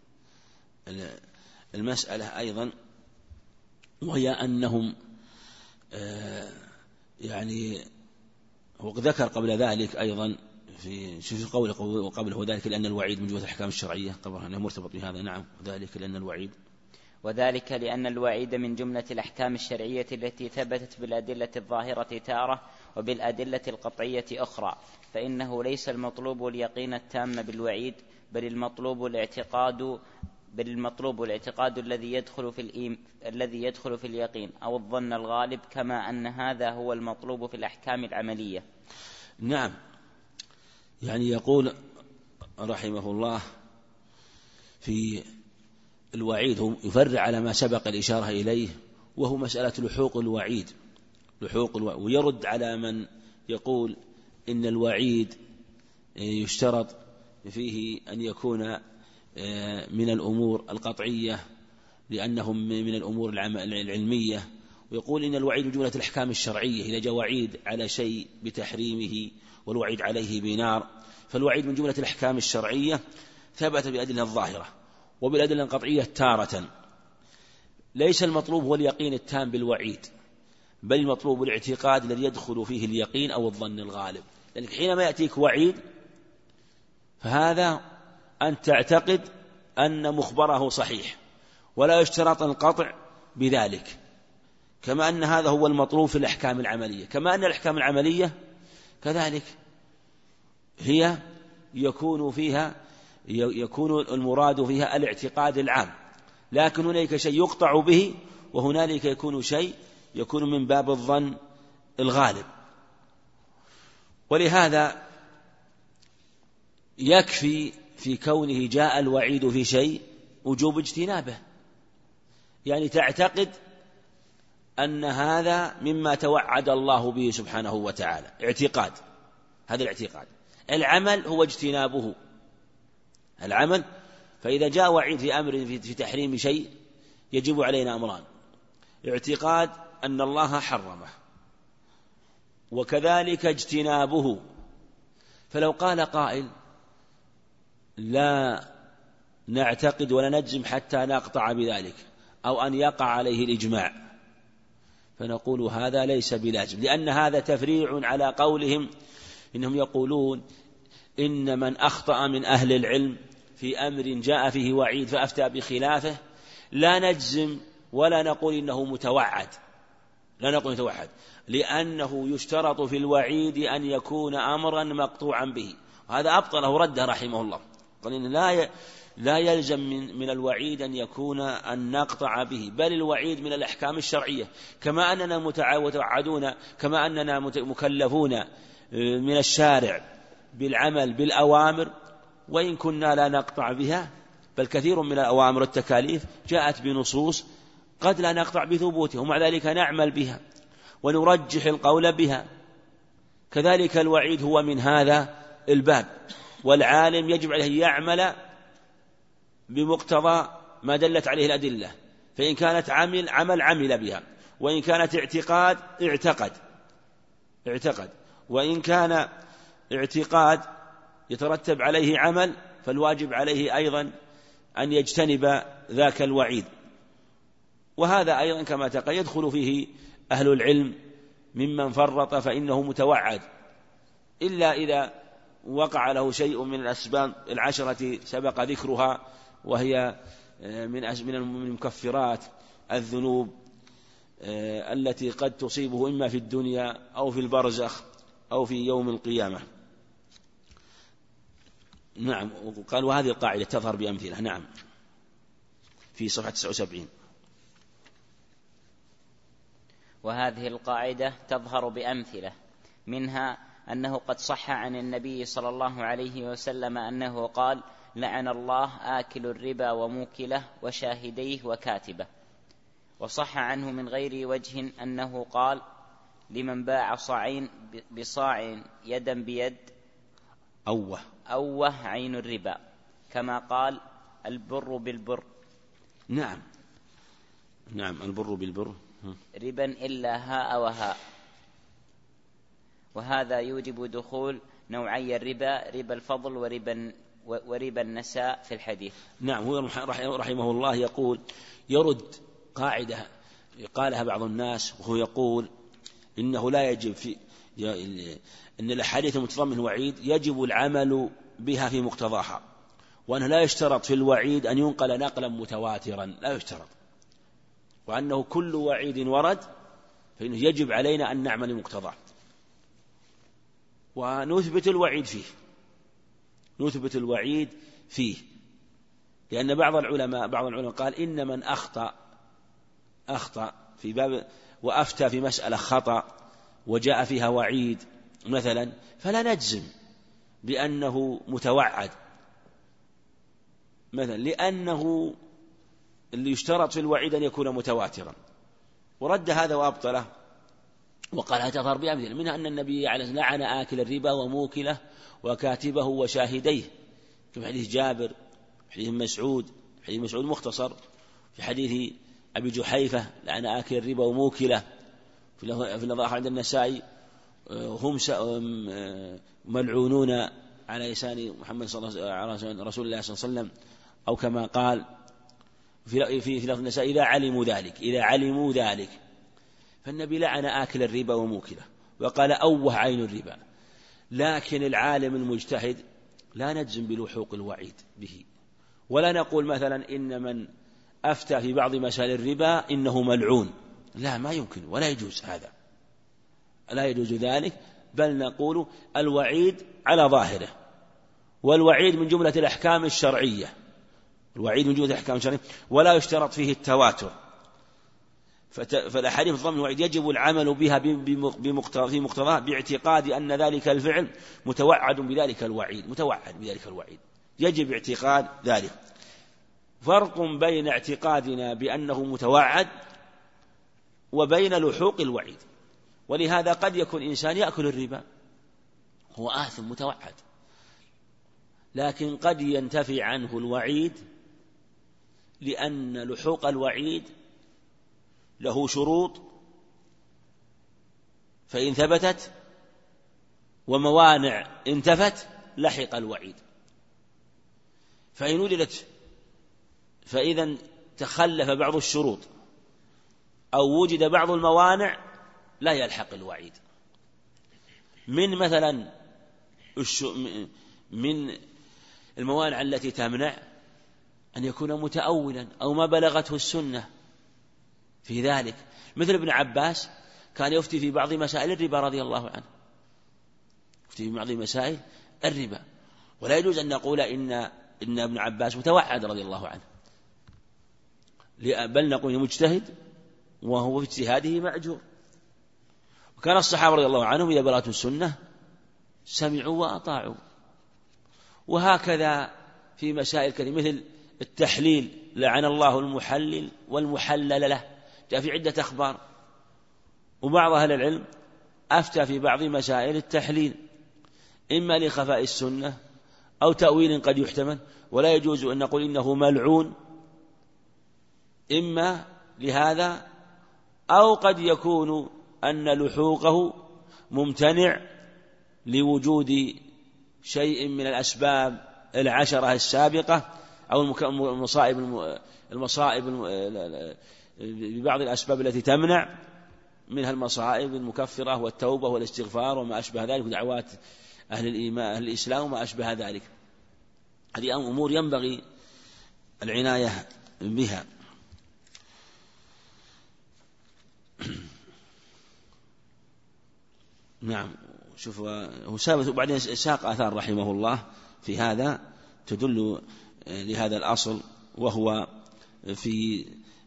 Speaker 1: المسألة أيضا، وهي أنهم آه يعني وذكر قبل ذلك أيضا في شوف قوله وقبله ذلك لأن الوعيد من جهة الأحكام الشرعية، قبل أنه مرتبط بهذا. نعم. وذلك لأن الوعيد
Speaker 2: وذلك لأن الوعيد من جملة الأحكام الشرعية التي ثبتت بالأدلة الظاهرة تارة وبالأدلة القطعية أخرى، فإنه ليس المطلوب اليقين التام بالوعيد، بل المطلوب الاعتقاد بل المطلوب الاعتقاد الذي يدخل في الإيم الذي يدخل في اليقين أو الظن الغالب، كما أن هذا هو المطلوب في الأحكام العملية.
Speaker 1: نعم. يعني يقول رحمه الله في الوعيد هم يفرع على ما سبق الإشارة إليه، وهو مسألة لحوق الوعيد لحوق الوعيد ويرد على من يقول إن الوعيد يشترط فيه أن يكون من الأمور القطعية لأنهم من الأمور العلمية، ويقول إن الوعيد من جملة الأحكام الشرعية. إذا جاء وعيد على شيء بتحريمه والوعيد عليه بنار، فالوعيد من جملة الأحكام الشرعية ثبت بالأدلة الظاهرة وبالأدلة القطعية تارة. ليس المطلوب هو اليقين التام بالوعيد، بل المطلوب الاعتقاد الذي يدخل فيه اليقين أو الظن الغالب. لأنك حينما يأتيك وعيد فهذا أن تعتقد أن مخبره صحيح، ولا يشترط القطع بذلك، كما أن هذا هو المطلوب في الأحكام العملية. كما أن الأحكام العملية كذلك هي يكون فيها يكون المراد فيها الاعتقاد العام، لكن هناك شيء يقطع به، وهنالك يكون شيء يكون من باب الظن الغالب. ولهذا يكفي في كونه جاء الوعيد في شيء وجوب اجتنابه، يعني تعتقد أن هذا مما توعد الله به سبحانه وتعالى، اعتقاد. هذا الاعتقاد. العمل هو اجتنابه، العمل. فإذا جاء وعيد في أمر في تحريم شيء يجب علينا أمران: اعتقاد أن الله حرمه، وكذلك اجتنابه. فلو قال قائل لا نعتقد ولا نجزم حتى نقطع بذلك، أو أن يقع عليه الإجماع، فنقول هذا ليس بلازم، لأن هذا تفريع على قولهم إنهم يقولون إن من أخطأ من أهل العلم في أمر جاء فيه وعيد فأفتى بخلافه لا نجزم ولا نقول إنه متوعد، لا نقول متوعد، لأنه يشترط في الوعيد أن يكون أمرا مقطوعا به. وهذا أبطله رده رحمه الله، قال إن لا لا يلزم من, من الوعيد أن يكون أن نقطع به، بل الوعيد من الأحكام الشرعية، كما أننا متوعدون، كما أننا مكلفون من الشارع بالعمل بالأوامر وإن كنا لا نقطع بها، بل كثير من الأوامر والتكاليف جاءت بنصوص قد لا نقطع بثبوتها، ومع ذلك نعمل بها ونرجح القول بها. كذلك الوعيد هو من هذا الباب، والعالم يجب عليه يعمل بمقتضى ما دلت عليه الأدلة، فإن كانت عمل عمل عمل بها، وإن كانت اعتقاد اعتقد اعتقد وإن كان اعتقاد يترتب عليه عمل فالواجب عليه أيضا أن يجتنب ذاك الوعيد. وهذا أيضا كما تقول يدخل فيه أهل العلم ممن فرط فإنه متوعد، إلا إذا وقع له شيء من الأسباب العشرة سبق ذكرها، وهي من المكفرات الذنوب التي قد تصيبه إما في الدنيا أو في البرزخ أو في يوم القيامة. نعم. وقال وهذه القاعدة تظهر بأمثلة. نعم، في صفحة تسعة وسبعين.
Speaker 2: وهذه القاعدة تظهر بأمثلة، منها أنه قد صح عن النبي صلى الله عليه وسلم أنه قال: لعن الله آكل الربا وموكله وشاهديه وكاتبه. وصح عنه من غير وجه أنه قال: لمن باع صاعين بصاع يدا بيد
Speaker 1: أوه
Speaker 2: أوه عين الربا، كما قال: البر بالبر.
Speaker 1: نعم نعم البر بالبر
Speaker 2: ربا إلا هاء وهاء. وهذا يوجب دخول نوعي الربا، ربا الفضل وربا وربا النساء في الحديث.
Speaker 1: نعم. هو رحمه الله يقول يرد قاعدة قالها بعض الناس، وهو يقول إنه لا يجب في إن الأحاديث المتضمنة الوعيد يجب العمل بها في مقتضاها، وأنه لا يشترط في الوعيد أن ينقل نقلا متواترا، لا يشترط، وأنه كل وعيد ورد فإنه يجب علينا أن نعمل بمقتضاه ونثبت الوعيد فيه نثبت الوعيد فيه لأن بعض العلماء بعض العلماء قال إن من أخطأ أخطأ في باب وأفتى في مسألة خطأ وجاء فيها وعيد مثلا، فلا نجزم بأنه متوعد مثلا، لأنه اللي يشترط في الوعيد أن يكون متواترا، ورد هذا وأبطله وقال هذا تظهر بأمثلة، منها أن النبي عليه الصلاة والسلام لعن آكل الربا وموكله وكاتبه وشاهديه، كما حديث جابر، حديث مسعود، حديث مسعود مختصر، في حديث أبي جحيفة لعن آكل الربا وموكله، في النظائر عند النسائي هم ملعونون على لسان محمد صلى الله عليه وسلم رسول الله صلى الله عليه وسلم، أو كما قال في في لفظ النسائي إذا علموا ذلك إذا علموا ذلك فالنبي لعن آكل الربا وموكله وقال أوه عين الربا. لكن العالم المجتهد لا نجزم بلحوق الوعيد به، ولا نقول مثلا إن من أفتى في بعض مسائل الربا إنه ملعون، لا، ما يمكن ولا يجوز هذا، لا يجوز ذلك، بل نقول الوعيد على ظاهره، والوعيد من جملة الأحكام الشرعية الوعيد من جملة الأحكام الشرعية ولا يشترط فيه التواتر، فالأحاديث الضمن الوعيد يجب العمل بها في مقتضاه باعتقاد أن ذلك الفعل متوعد بذلك الوعيد متوعد بذلك الوعيد يجب اعتقاد ذلك. فرق بين اعتقادنا بأنه متوعد وبين لحوق الوعيد، ولهذا قد يكون إنسان يأكل الربا هو آثم متوعد، لكن قد ينتفي عنه الوعيد لأن لحوق الوعيد له شروط، فإن ثبتت وموانع انتفت لحق الوعيد، فإن وجدت فإذا تخلف بعض الشروط أو وجد بعض الموانع لا يلحق الوعيد. من مثلا من الموانع التي تمنع أن يكون متأولا أو ما بلغته السنة في ذلك، مثل ابن عباس كان يفتي في بعض مسائل الربا رضي الله عنه، يفتي في بعض مسائل الربا، ولا يجوز أن نقول إن إن ابن عباس متوعد رضي الله عنه، بل نقول مجتهد وهو في اجتهاده مأجور. وكان الصحابة رضي الله عنهم إذا بلغتهم السنة سمعوا وأطاعوا. وهكذا في مسائل كثيرة مثل التحليل لعن الله المحلل والمحلل له، جاء في عدة أخبار، وبعض أهل العلم أفتى في بعض مسائل التحليل إما لخفاء السنة أو تأويل قد يحتمل، ولا يجوز أن نقول إنه ملعون إما لهذا أو قد يكون أن لحوقه ممتنع لوجود شيء من الأسباب العشرة السابقة أو المصائب المصائب ببعض الأسباب التي تمنع، منها المصائب المكفرة والتوبة والاستغفار وما أشبه ذلك ودعوات أهل الإيمان أهل الإسلام وما أشبه ذلك. هذه أمور ينبغي العناية بها. نعم. شوف هو سابت وبعدين ساق آثار رحمه الله في هذا تدل لهذا الأصل، وهو في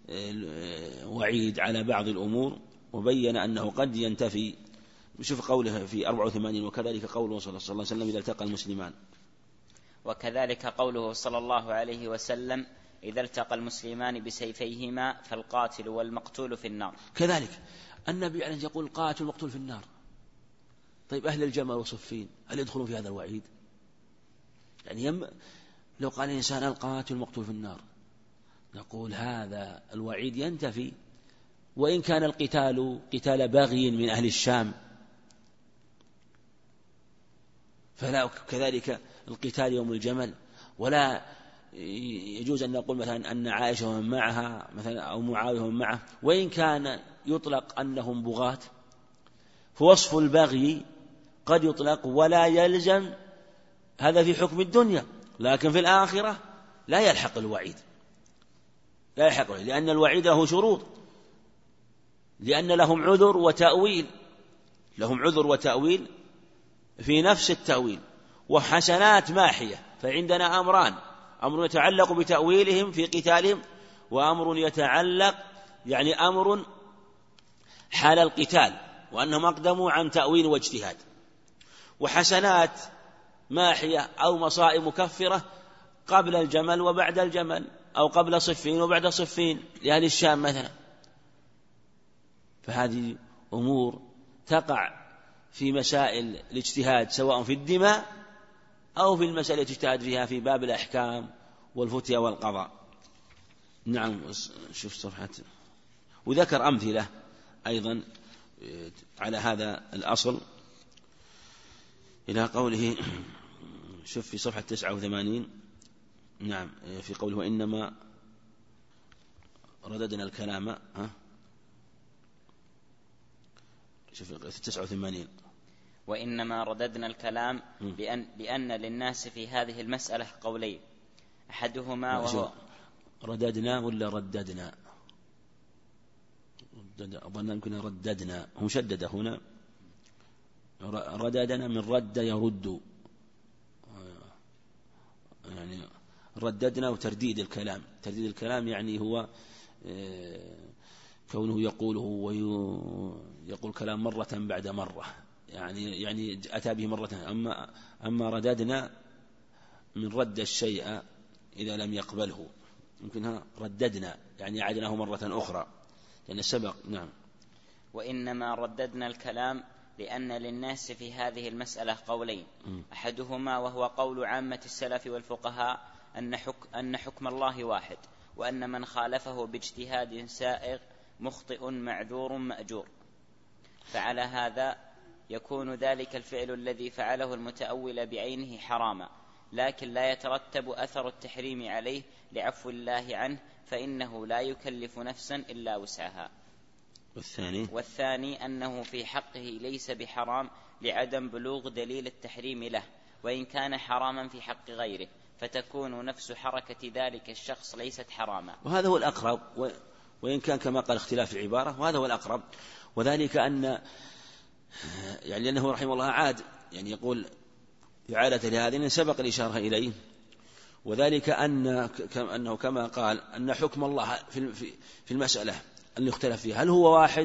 Speaker 1: وعيد على بعض الأمور، وبين أنه قد ينتفي. شوف قوله في أربعة وثمانين: وكذلك قوله صلى الله عليه وسلم: إذا التقى المسلمان.
Speaker 2: وكذلك قوله صلى الله عليه وسلم: إذا التقى المسلمان بسيفيهما فالقاتل والمقتول في النار.
Speaker 1: كذلك النبي عليه يقول: القاتل والمقتول في النار. طيب أهل الجمل وصفين هل يدخلون في هذا الوعيد؟ يعني يم لو قال الإنسان القاتل والمقتول في النار، نقول هذا الوعيد ينتفي، وإن كان القتال قتال باغي من أهل الشام، فلا كذلك القتال يوم الجمل. ولا يجوز أن نقول مثلا أن عائشة ومن معها مثلا أو معاوية ومن معه، وإن كان يطلق أنهم بغاة، فوصف البغي قد يطلق ولا يلزم، هذا في حكم الدنيا، لكن في الآخرة لا يلحق الوعيد، لا يلحق، لأن الوعيد له شروط، لأن لهم عذر وتأويل، لهم عذر وتأويل في نفس التأويل، وحسنات ماحية. فعندنا أمران: أمر يتعلق بتأويلهم في قتالهم، وأمر يتعلق يعني أمر حال القتال وأنهم أقدموا عن تأويل واجتهاد، وحسنات ماحية أو مصائب مكفرة قبل الجمل وبعد الجمل، أو قبل صفين وبعد صفين لأهل الشام مثلا. فهذه أمور تقع في مسائل الاجتهاد، سواء في الدماء أو في المسائل التي تجتهد فيها في باب الأحكام والفتيا والقضاء. نعم، شوف صفحة. وذكر أمثلة أيضا على هذا الأصل إلى قوله، شوف في صفحة تسعة وثمانين، نعم، في قوله: وإنما رددنا الكلام، ها شوف تسعة وثمانين:
Speaker 2: وإنما رددنا الكلام بأن, بأن للناس في هذه المسألة قولين، أحدهما وهو
Speaker 1: رددنا ولا رددنا؟ أظن يمكن رددنا، هم شدد هنا، رددنا من رد يرد، يعني رددنا وترديد الكلام. ترديد الكلام يعني هو كونه يقوله ويقول كلام مرة بعد مرة، يعني يعني أتى به مرة. أما أما رددنا من رد الشيء إذا لم يقبله، يمكنها رددنا يعني عدناه مرة أخرى، يعني سبق. نعم.
Speaker 2: وإنما رددنا الكلام لأن للناس في هذه المسألة قولين، أحدهما وهو قول عامة السلف والفقهاء أن حكم, أن حكم الله واحد، وأن من خالفه باجتهاد سائغ مخطئ معذور مأجور. فعلى هذا يكون ذلك الفعل الذي فعله المتأول بعينه حراما، لكن لا يترتب أثر التحريم عليه لعفو الله عنه، فإنه لا يكلف نفسا إلا وسعها.
Speaker 1: والثاني
Speaker 2: والثاني أنه في حقه ليس بحرام لعدم بلوغ دليل التحريم له، وإن كان حراما في حق غيره، فتكون نفس حركة ذلك الشخص ليست حراما.
Speaker 1: وهذا هو الأقرب، وإن كان كما قال اختلاف العبارة، وهذا هو الأقرب. وذلك أن يعني أنه رحمه الله عاد يعني يقول إعادة لهذه سبق الإشارة إليه، وذلك أن أنه كما قال أن حكم الله في المسألة اللي يختلف فيها هل هو واحد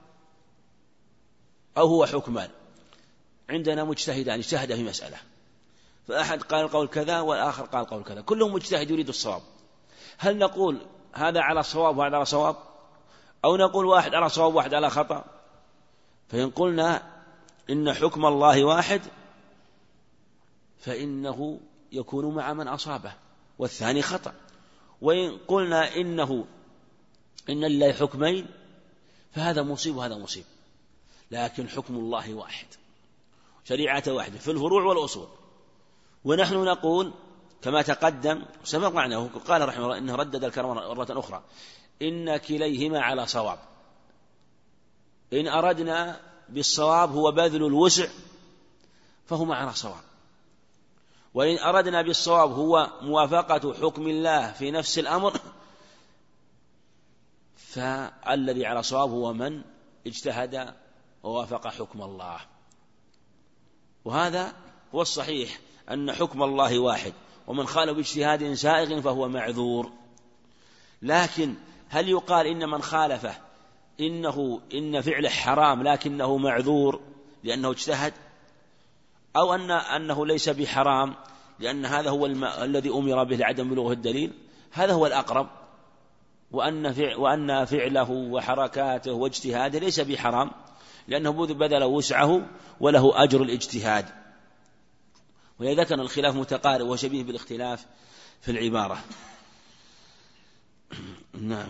Speaker 1: أو هو حكمان. عندنا مجتهدان اجتهد في مسألة، فأحد قال قول كذا والآخر قال قول كذا، كلهم مجتهد يريد الصواب. هل نقول هذا على صواب وهذا على صواب، أو نقول واحد على صواب واحد على خطأ؟ فإن قلنا إن حكم الله واحد فإنه يكون مع من أصابه والثاني خطأ، وإن قلنا إنه إن لله حكمين فهذا مصيب وهذا مصيب. لكن حكم الله واحد، شريعة واحدة في الفروع والأصول. ونحن نقول كما تقدم سبق معنا، قال رحمه الله إنه ردد الكلام مرة أخرى: إن كليهما على صواب. إن أردنا بالصواب هو بذل الوسع فهما على صواب، وإن أردنا بالصواب هو موافقة حكم الله في نفس الأمر فالذي على صواب هو من اجتهد ووافق حكم الله. وهذا هو الصحيح أن حكم الله واحد، ومن خالف باجتهاد سائغ فهو معذور. لكن هل يقال إن من خالفه إنه إن فعله حرام لكنه معذور لأنه اجتهد، أو أن أنه ليس بحرام لأن هذا هو الم... الذي أمر به لعدم بلوغه الدليل؟ هذا هو الأقرب، وأن, فع... وأن فعله وحركاته واجتهاده ليس بحرام لأنه بذل وسعه وله أجر الاجتهاد. ولذا كان الخلاف متقارب وشبيه بالاختلاف في العبارة. نعم.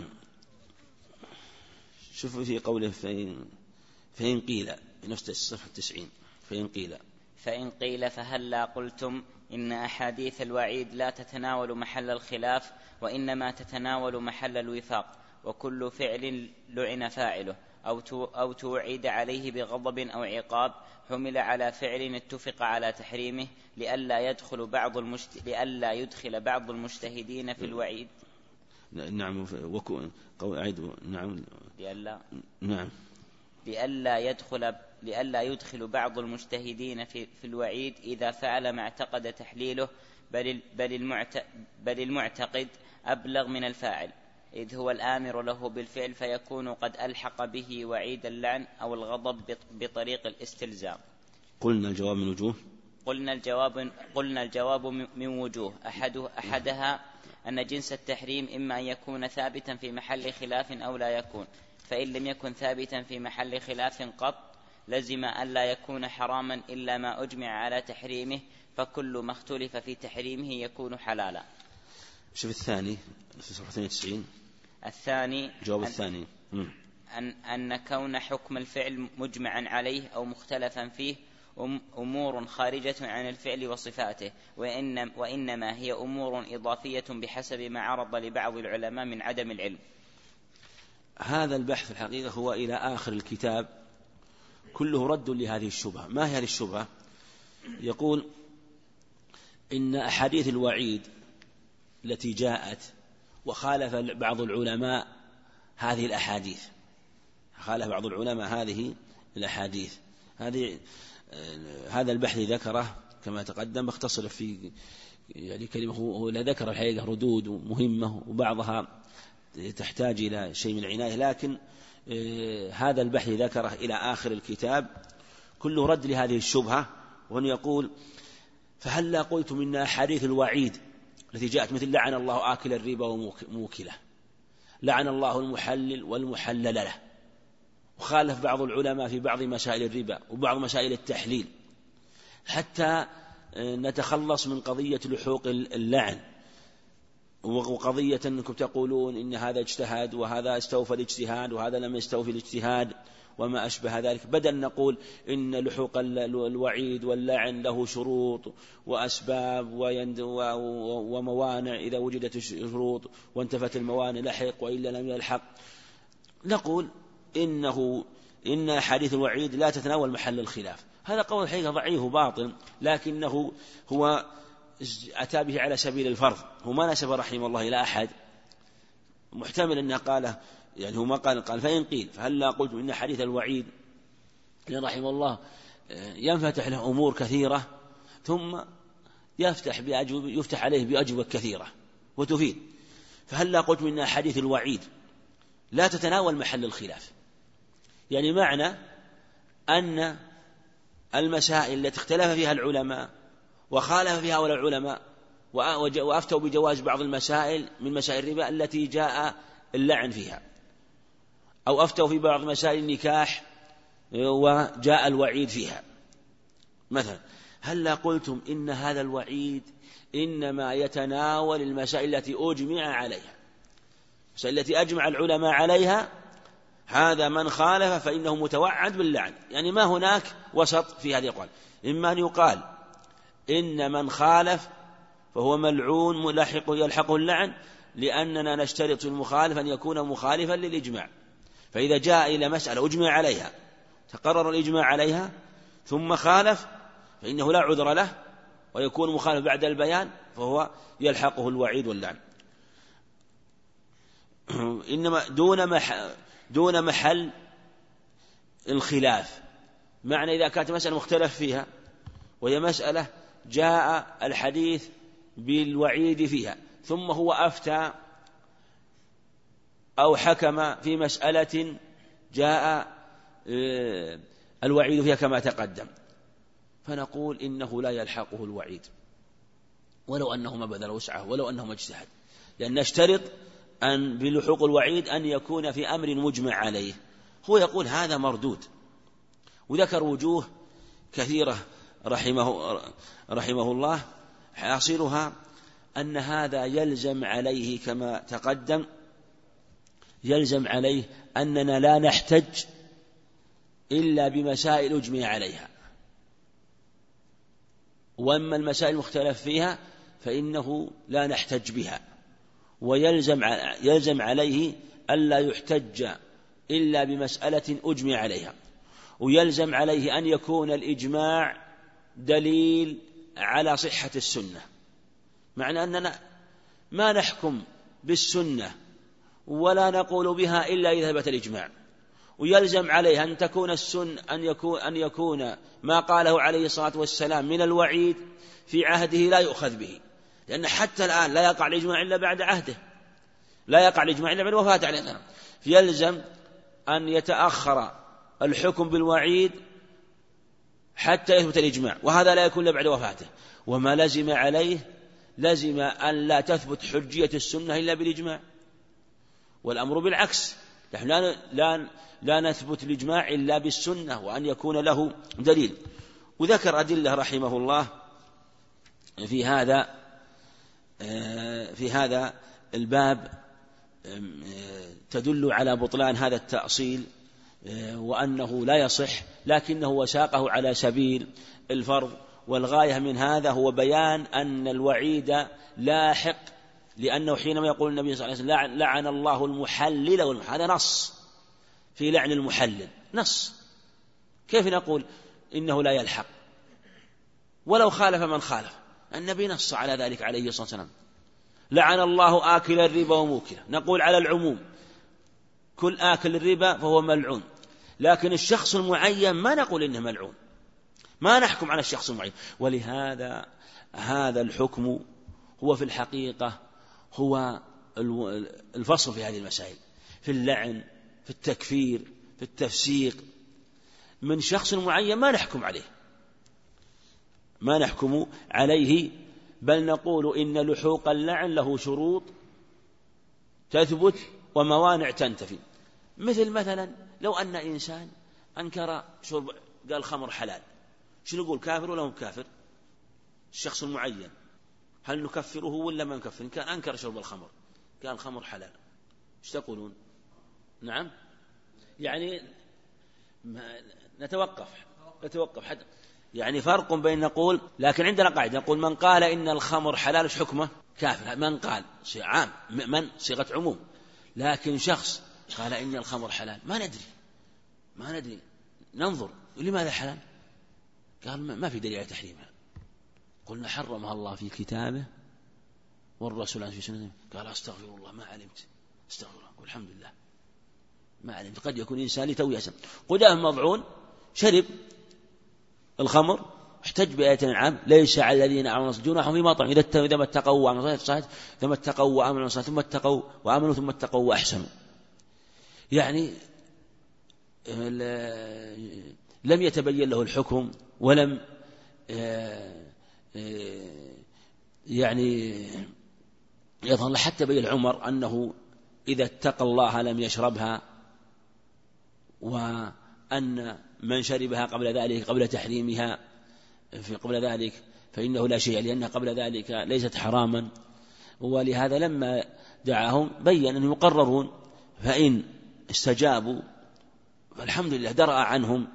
Speaker 1: شوفوا في قوله فإن, فإن قيل نفس الصفحة التسعين فإن قيل
Speaker 2: فإن قيل فهلا قلتم إن أحاديث الوعيد لا تتناول محل الخلاف وإنما تتناول محل الوفاق، وكل فعل لعن فاعله أو توعد عليه بغضب أو عقاب حمل على فعل اتفق على تحريمه لئلا يدخل بعض المجت... لئلا يدخل بعض المجتهدين في الوعيد.
Speaker 1: نعم. وكو... عيد. نعم.
Speaker 2: لئلا
Speaker 1: نعم.
Speaker 2: لئلا يدخل لئلا يدخل بعض المجتهدين في, في الوعيد إذا فعل ما اعتقد تحليله، بل بل, المعت... بل المعتقد أبلغ من الفاعل، إذ هو الآمر له بالفعل فيكون قد ألحق به وعيد اللعن أو الغضب بطريق الاستلزام.
Speaker 1: قلنا الجواب من وجوه
Speaker 2: قلنا الجواب قلنا الجواب من وجوه أحد أحدها أن جنس التحريم إما أن يكون ثابتا في محل خلاف أو لا يكون، فإن لم يكن ثابتا في محل خلاف قط لزم أن لا يكون حراما إلا ما أجمع على تحريمه، فكل ما اختلف في تحريمه يكون حلالا.
Speaker 1: شوف الثاني في صفحة اثنين وتسعين.
Speaker 2: الثاني
Speaker 1: جواب
Speaker 2: أن
Speaker 1: الثاني
Speaker 2: أن, أن كون حكم الفعل مجمعا عليه أو مختلفا فيه أمور خارجة عن الفعل وصفاته، وإن وإنما هي أمور إضافية بحسب ما عرض لبعض العلماء من عدم العلم.
Speaker 1: هذا البحث الحقيقة هو إلى آخر الكتاب كله رد لهذه الشبهة. ما هي هذه الشبهة؟ يقول إن أحاديث الوعيد التي جاءت وخالف بعض العلماء هذه الأحاديث خالف بعض العلماء هذه الأحاديث هذه هذا البحث ذكره كما تقدم اختصر في يعني كلمة. هو لا ذكر الحقيقة ردود مهمة وبعضها تحتاج إلى شيء من العناية، لكن هذا البحث ذكره إلى آخر الكتاب كله رد لهذه الشبهة. وهنا يقول فهلا قلتم إن أحاديث الوعيد التي جاءت مثل لعن الله آكل الربا وموكله، لعن الله المحلل والمحلل له، وخالف بعض العلماء في بعض مسائل الربا وبعض مسائل التحليل، حتى نتخلص من قضية لحوق اللعن وقضية أنكم تقولون إن هذا اجتهد وهذا استوفى الاجتهاد وهذا لم يستوفي الاجتهاد وما أشبه ذلك، بدل نقول إن لحوق الوعيد واللعن له شروط وأسباب وموانع، إذا وجدت الشروط وانتفت الموانع لحق وإلا لم يلحق. نقول إنه إن أحاديث الوعيد لا تتناول محل الخلاف. هذا قول الحقيقة ضعيف باطل، لكنه هو أتى به على سبيل الفرض، هو ما نسب رحمه الله إلى أحد، محتمل أنه قاله يعني هو ما قال قال فإن قيل فهلا قلتم إن حديث الوعيد رحمه الله ينفتح له أمور كثيرة ثم يفتح بأجوبة يفتح عليه بأجوبة كثيرة وتفيد. فهلا قلتم إن حديث الوعيد لا تتناول محل الخلاف، يعني معنى أن المسائل التي اختلف فيها العلماء وخالف فيها هؤلاء العلماء وأفتوا بجواز بعض المسائل من مسائل الربا التي جاء اللعن فيها، أو أفتوا في بعض مسائل النكاح وجاء الوعيد فيها مثلا، هل قلتم إن هذا الوعيد إنما يتناول المسائل التي أجمع عليها، المسائل التي أجمع العلماء عليها، هذا من خالف فإنه متوعد باللعن. يعني ما هناك وسط في هذه الأقوال، إما أن يقال إن من خالف فهو ملعون ملحق يلحقه اللعن لأننا نشترط في المخالف أن يكون مخالفا للإجماع، فإذا جاء إلى مسألة أجمع عليها تقرر الإجماع عليها ثم خالف فإنه لا عذر له ويكون مخالف بعد البيان فهو يلحقه الوعيد واللعن. إنما دون محل, دون محل الخلاف، معنى إذا كانت مسألة مختلف فيها وهي مسألة جاء الحديث بالوعيد فيها، ثم هو أفتى أو حكم في مسألة جاء الوعيد فيها كما تقدم، فنقول إنه لا يلحقه الوعيد ولو أنه ما بذل وسعه ولو أنه ما اجتهد، لأن نشترط أن بلحوق الوعيد أن يكون في أمر مجمع عليه. هو يقول هذا مردود، وذكر وجوه كثيرة رحمه, رحمه الله، حاصلها أن هذا يلزم عليه كما تقدم، يلزم عليه أننا لا نحتج إلا بمسائل أجمع عليها، وأما المسائل المختلف فيها فإنه لا نحتج بها، ويلزم يلزم عليه ألا يحتج إلا بمسألة أجمع عليها، ويلزم عليه أن يكون الإجماع دليل على صحة السنة، معنى أننا ما نحكم بالسنة ولا نقول بها إلا إذا ثبت الإجماع، ويلزم عليه أن تكون السنة أن يكون, أن يكون ما قاله عليه الصلاة والسلام من الوعيد في عهده لا يؤخذ به، لأن حتى الآن لا يقع الإجماع إلا بعد عهده، لا يقع الإجماع إلا بعد وفاة عليه السلام، فيلزم أن يتأخر الحكم بالوعيد حتى يثبت الإجماع، وهذا لا يكون إلا بعد وفاته. وما لزم عليه لزم أن لا تثبت حجية السنة إلا بالإجماع، والأمر بالعكس، نحن لا, لا, لا نثبت الإجماع إلا بالسنة وأن يكون له دليل. وذكر أدلة رحمه الله في هذا في هذا الباب تدل على بطلان هذا التأصيل وأنه لا يصح، لكنه وساقه على سبيل الفرض، والغاية من هذا هو بيان أن الوعيد لاحق، لأنه حينما يقول النبي صلى الله عليه وسلم لعن الله المحلل والمحلل، هذا نص في لعن المحلل، نص، كيف نقول إنه لا يلحق ولو خالف من خالف؟ النبي نص على ذلك عليه الصلاة والسلام، لعن الله آكل الربا وموكله، نقول على العموم كل آكل الربا فهو ملعون، لكن الشخص المعين ما نقول إنه ملعون، ما نحكم على الشخص المعين. ولهذا هذا الحكم هو في الحقيقة هو الفصل في هذه المسائل، في اللعن، في التكفير، في التفسيق، من شخص معين ما نحكم عليه، ما نحكم عليه، بل نقول إن لحوق اللعن له شروط تثبت وموانع تنتفي. مثل مثلا لو أن إنسان أنكر شرب، قال خمر حلال، شو نقول، كافر ولا هو كافر؟ الشخص المعين هل نكفره ولا ما نكفر؟ إن كان أنكر شرب الخمر قال الخمر حلال، ايش تقولون؟ نعم، يعني نتوقف نتوقف حتى يعني فرق بين نقول، لكن عندنا قاعدة نقول من قال إن الخمر حلال ايش حكمه؟ كافر. من قال شيء عام، من صيغة عموم، لكن شخص قال إن الخمر حلال ما ندري ما ندري ننظر لماذا حلال، قال ما في دليل على تحريمها، قلنا حرمها الله في كتابه والرسول في سنته، قال استغفر الله ما علمت، استغفر الله، قل الحمد لله ما علمت. قد يكون إنسان لتو يسم قدام مضعون شرب الخمر، احتج بآية الأنعام ليس على الذين آمنوا جناح فيما طعموا إذا ما اتقوا وعملوا الصالحات ثم اتقوا وآمنوا الصالحات ثم اتقوا وآمنوا ثم اتقوا وأحسنوا، يعني لم يتبين له الحكم ولم يعني يظهر حتى بين عمر أنه إذا اتقى الله لم يشربها، وأن من شربها قبل ذلك قبل تحريمها في قبل ذلك فإنه لا شيء، لأنها قبل ذلك ليست حراما. ولهذا لما دعاهم بيّن أنهم يقررون، فإن استجابوا فالحمد لله درأ عنهم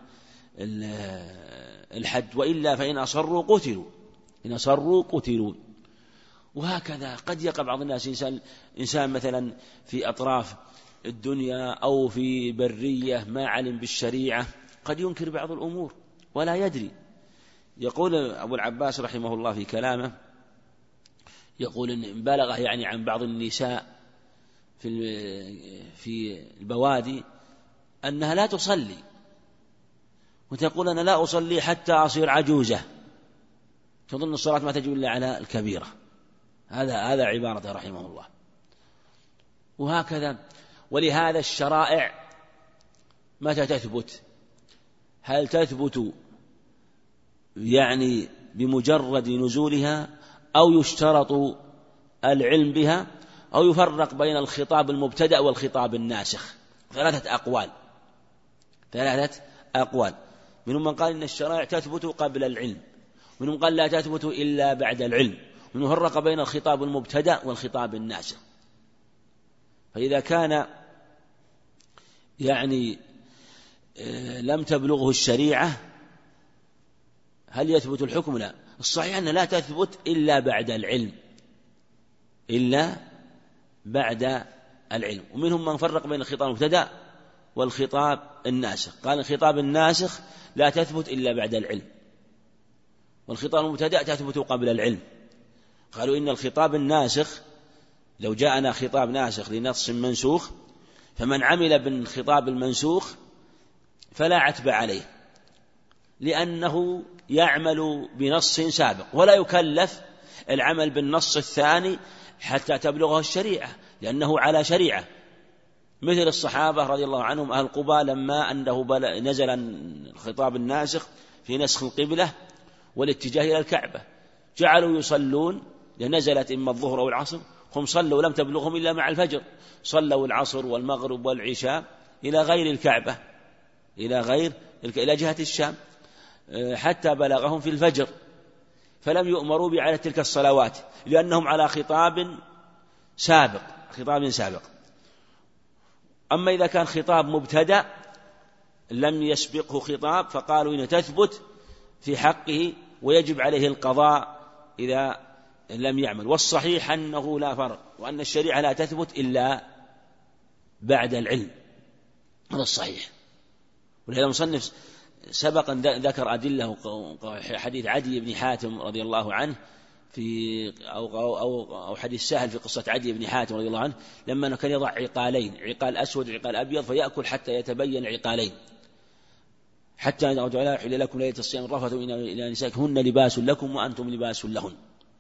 Speaker 1: الحد، وإلا فإن أصروا قتلوا، إن أصروا قتلوا. وهكذا قد يقع بعض الناس إنسان, إنسان مثلا في أطراف الدنيا أو في برية ما علم بالشريعة قد ينكر بعض الأمور ولا يدري. يقول أبو العباس رحمه الله في كلامه، يقول إن بلغه يعني عن بعض النساء في في البوادي أنها لا تصلي، وتقول أنا لا أصلي حتى أصير عجوزة، تظن الصلاة ما تجب إلا على الكبيرة. هذا هذا عبارته رحمه الله. وهكذا. ولهذا الشرائع متى تثبت؟ هل تثبت يعني بمجرد نزولها، أو يشترط العلم بها، أو يفرق بين الخطاب المبتدأ والخطاب الناسخ؟ ثلاثة أقوال ثلاثة أقوال منهم من قال إن الشرائع تثبت قبل العلم، منهم قال لا تثبت إلا بعد العلم، منهم فرق بين الخطاب المبتدأ والخطاب الناسخ. فإذا كان يعني لم تبلغه الشريعة هل يثبت الحكم؟ لا. الصحيح أنها لا تثبت إلا بعد العلم إلا بعد العلم. ومنهم من فرق بين الخطاب المبتدأ والخطاب الناسخ، قال الخطاب الناسخ لا تثبت إلا بعد العلم، والخطاب المبتدأ تثبت قبل العلم. قالوا إن الخطاب الناسخ لو جاءنا خطاب ناسخ لنص منسوخ فمن عمل بالخطاب المنسوخ فلا عتب عليه، لأنه يعمل بنص سابق، ولا يكلف العمل بالنص الثاني حتى تبلغه الشريعة، لأنه على شريعة. مثل الصحابة رضي الله عنهم أهل قباء لما أنه نزل الخطاب الناسخ في نسخ القبلة والاتجاه إلى الكعبة، جعلوا يصلون، لنزلت إما الظهر أو العصر، هم صلوا لم تبلغهم إلا مع الفجر، صلوا العصر والمغرب والعشاء إلى غير الكعبة، إلى غير إلى جهة الشام، حتى بلغهم في الفجر، فلم يؤمروا بعدد تلك الصلوات لأنهم على خطاب سابق خطاب سابق. أما إذا كان خطاب مبتدأ لم يسبقه خطاب فقالوا إنه تثبت في حقه ويجب عليه القضاء إذا لم يعمل. والصحيح أنه لا فرق، وأن الشريعة لا تثبت إلا بعد العلم، هذا الصحيح. ولهذا المصنف سبق أن ذكر أدلة، حديث عدي بن حاتم رضي الله عنه في أو, أو, أو, أو حديث سهل في قصة عدي بن حاتم رضي الله عنه لما كان يضع عقالين، عقال أسود وعقال أبيض، فيأكل حتى يتبين عقالين، حتى أن لا يحل لكم ليلة الصيام الرفث إلى نسائكم هن لباس لكم وأنتم لباس لهن،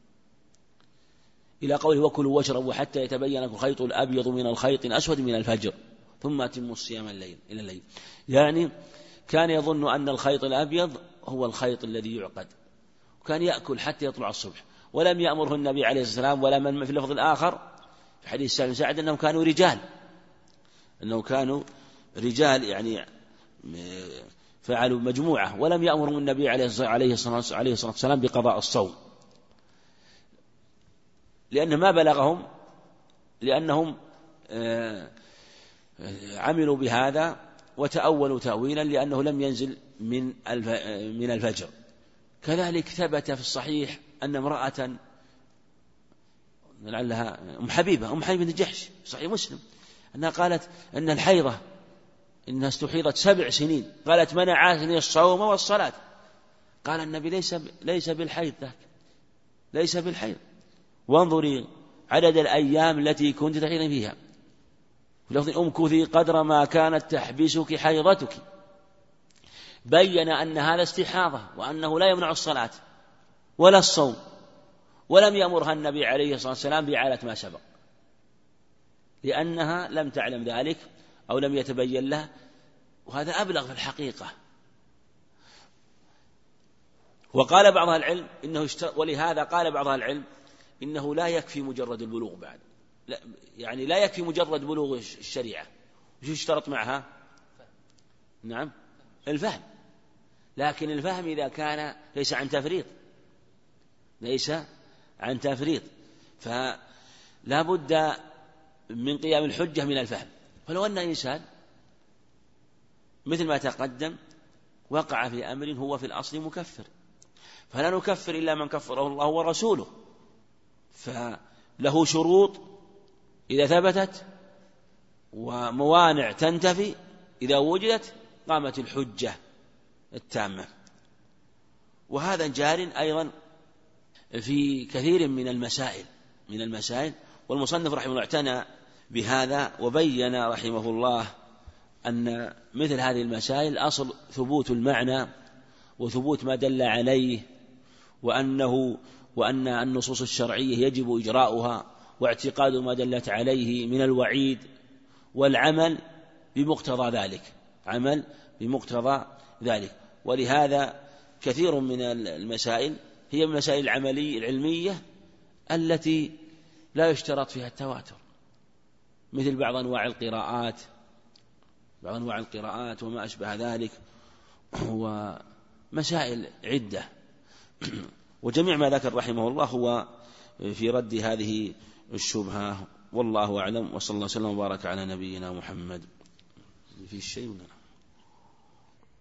Speaker 1: إلى قوله وكلوا واشربوا حتى يتبين لكم الخيط الأبيض من الخيط الأسود من الفجر ثم أتموا الصيام الليل إلى الليل. يعني كان يظن أن الخيط الأبيض هو الخيط الذي يعقد، وكان يأكل حتى يطلع الصبح، ولم يأمره النبي عليه الصلاة والسلام ولا من في اللفظ الآخر في حديث سعد بن سعد أنهم كانوا رجال أنه كانوا رجال يعني فعلوا مجموعة، ولم يأمرهم النبي عليه الصلاة والسلام بقضاء الصوم، لأن ما بلغهم، لأنهم عملوا بهذا وتأولوا تأويلا لأنه لم ينزل من من الفجر. كذلك ثبت في الصحيح أن امرأة لعلها أم حبيبة أم حبيبة بن جحش صحيح مسلم أنها قالت أن الحيضة إنها استحيضت سبع سنين، قالت منعتني الصوم والصلاة، قال النبي ليس ليس بالحيض ذاك ليس بالحيض، وانظري عدد الأيام التي كنت تحيضين فيها، في لفظ أمكثي قدر ما كانت تحبسك حيضتك، بين أن هذا استحاضة وأنه لا يمنع الصلاة ولا الصوم، ولم يأمرها النبي عليه الصلاة والسلام بإعادة ما سبق، لأنها لم تعلم ذلك أو لم يتبين لها، وهذا أبلغ في الحقيقة. وقال بعض العلم إنه ولهذا قال بعض العلم إنه لا يكفي مجرد البلوغ بعد، لا يعني لا يكفي مجرد بلوغ الشريعة، وش يشترط معها؟ نعم الفهم، لكن الفهم إذا كان ليس عن تفريط ليس عن تفريط فلا بد من قيام الحجة من الفهم. فلو أن إنسان مثل ما تقدم وقع في أمر هو في الأصل مكفر، فلا نكفر إلا من كفره الله ورسوله، فله شروط إذا ثبتت وموانع تنتفي إذا وجدت قامت الحجة التامة. وهذا جار أيضا في كثير من المسائل من المسائل والمصنف رحمه الله اعتنى بهذا وبين رحمه الله أن مثل هذه المسائل أصل ثبوت المعنى وثبوت ما دل عليه وأنه وأن النصوص الشرعية يجب إجراؤها واعتقاد ما دلت عليه من الوعيد والعمل بمقتضى ذلك عمل بمقتضى ذلك. ولهذا كثير من المسائل هي من المسائل العملية العلمية التي لا يشترط فيها التواتر، مثل بعض أنواع القراءات بعض أنواع القراءات وما أشبه ذلك، ومسائل عدة. وجميع ما ذكر رحمه الله هو في رد هذه الشبهة، والله أعلم، وصلى الله وسلم وبارك على نبينا محمد. في الشيء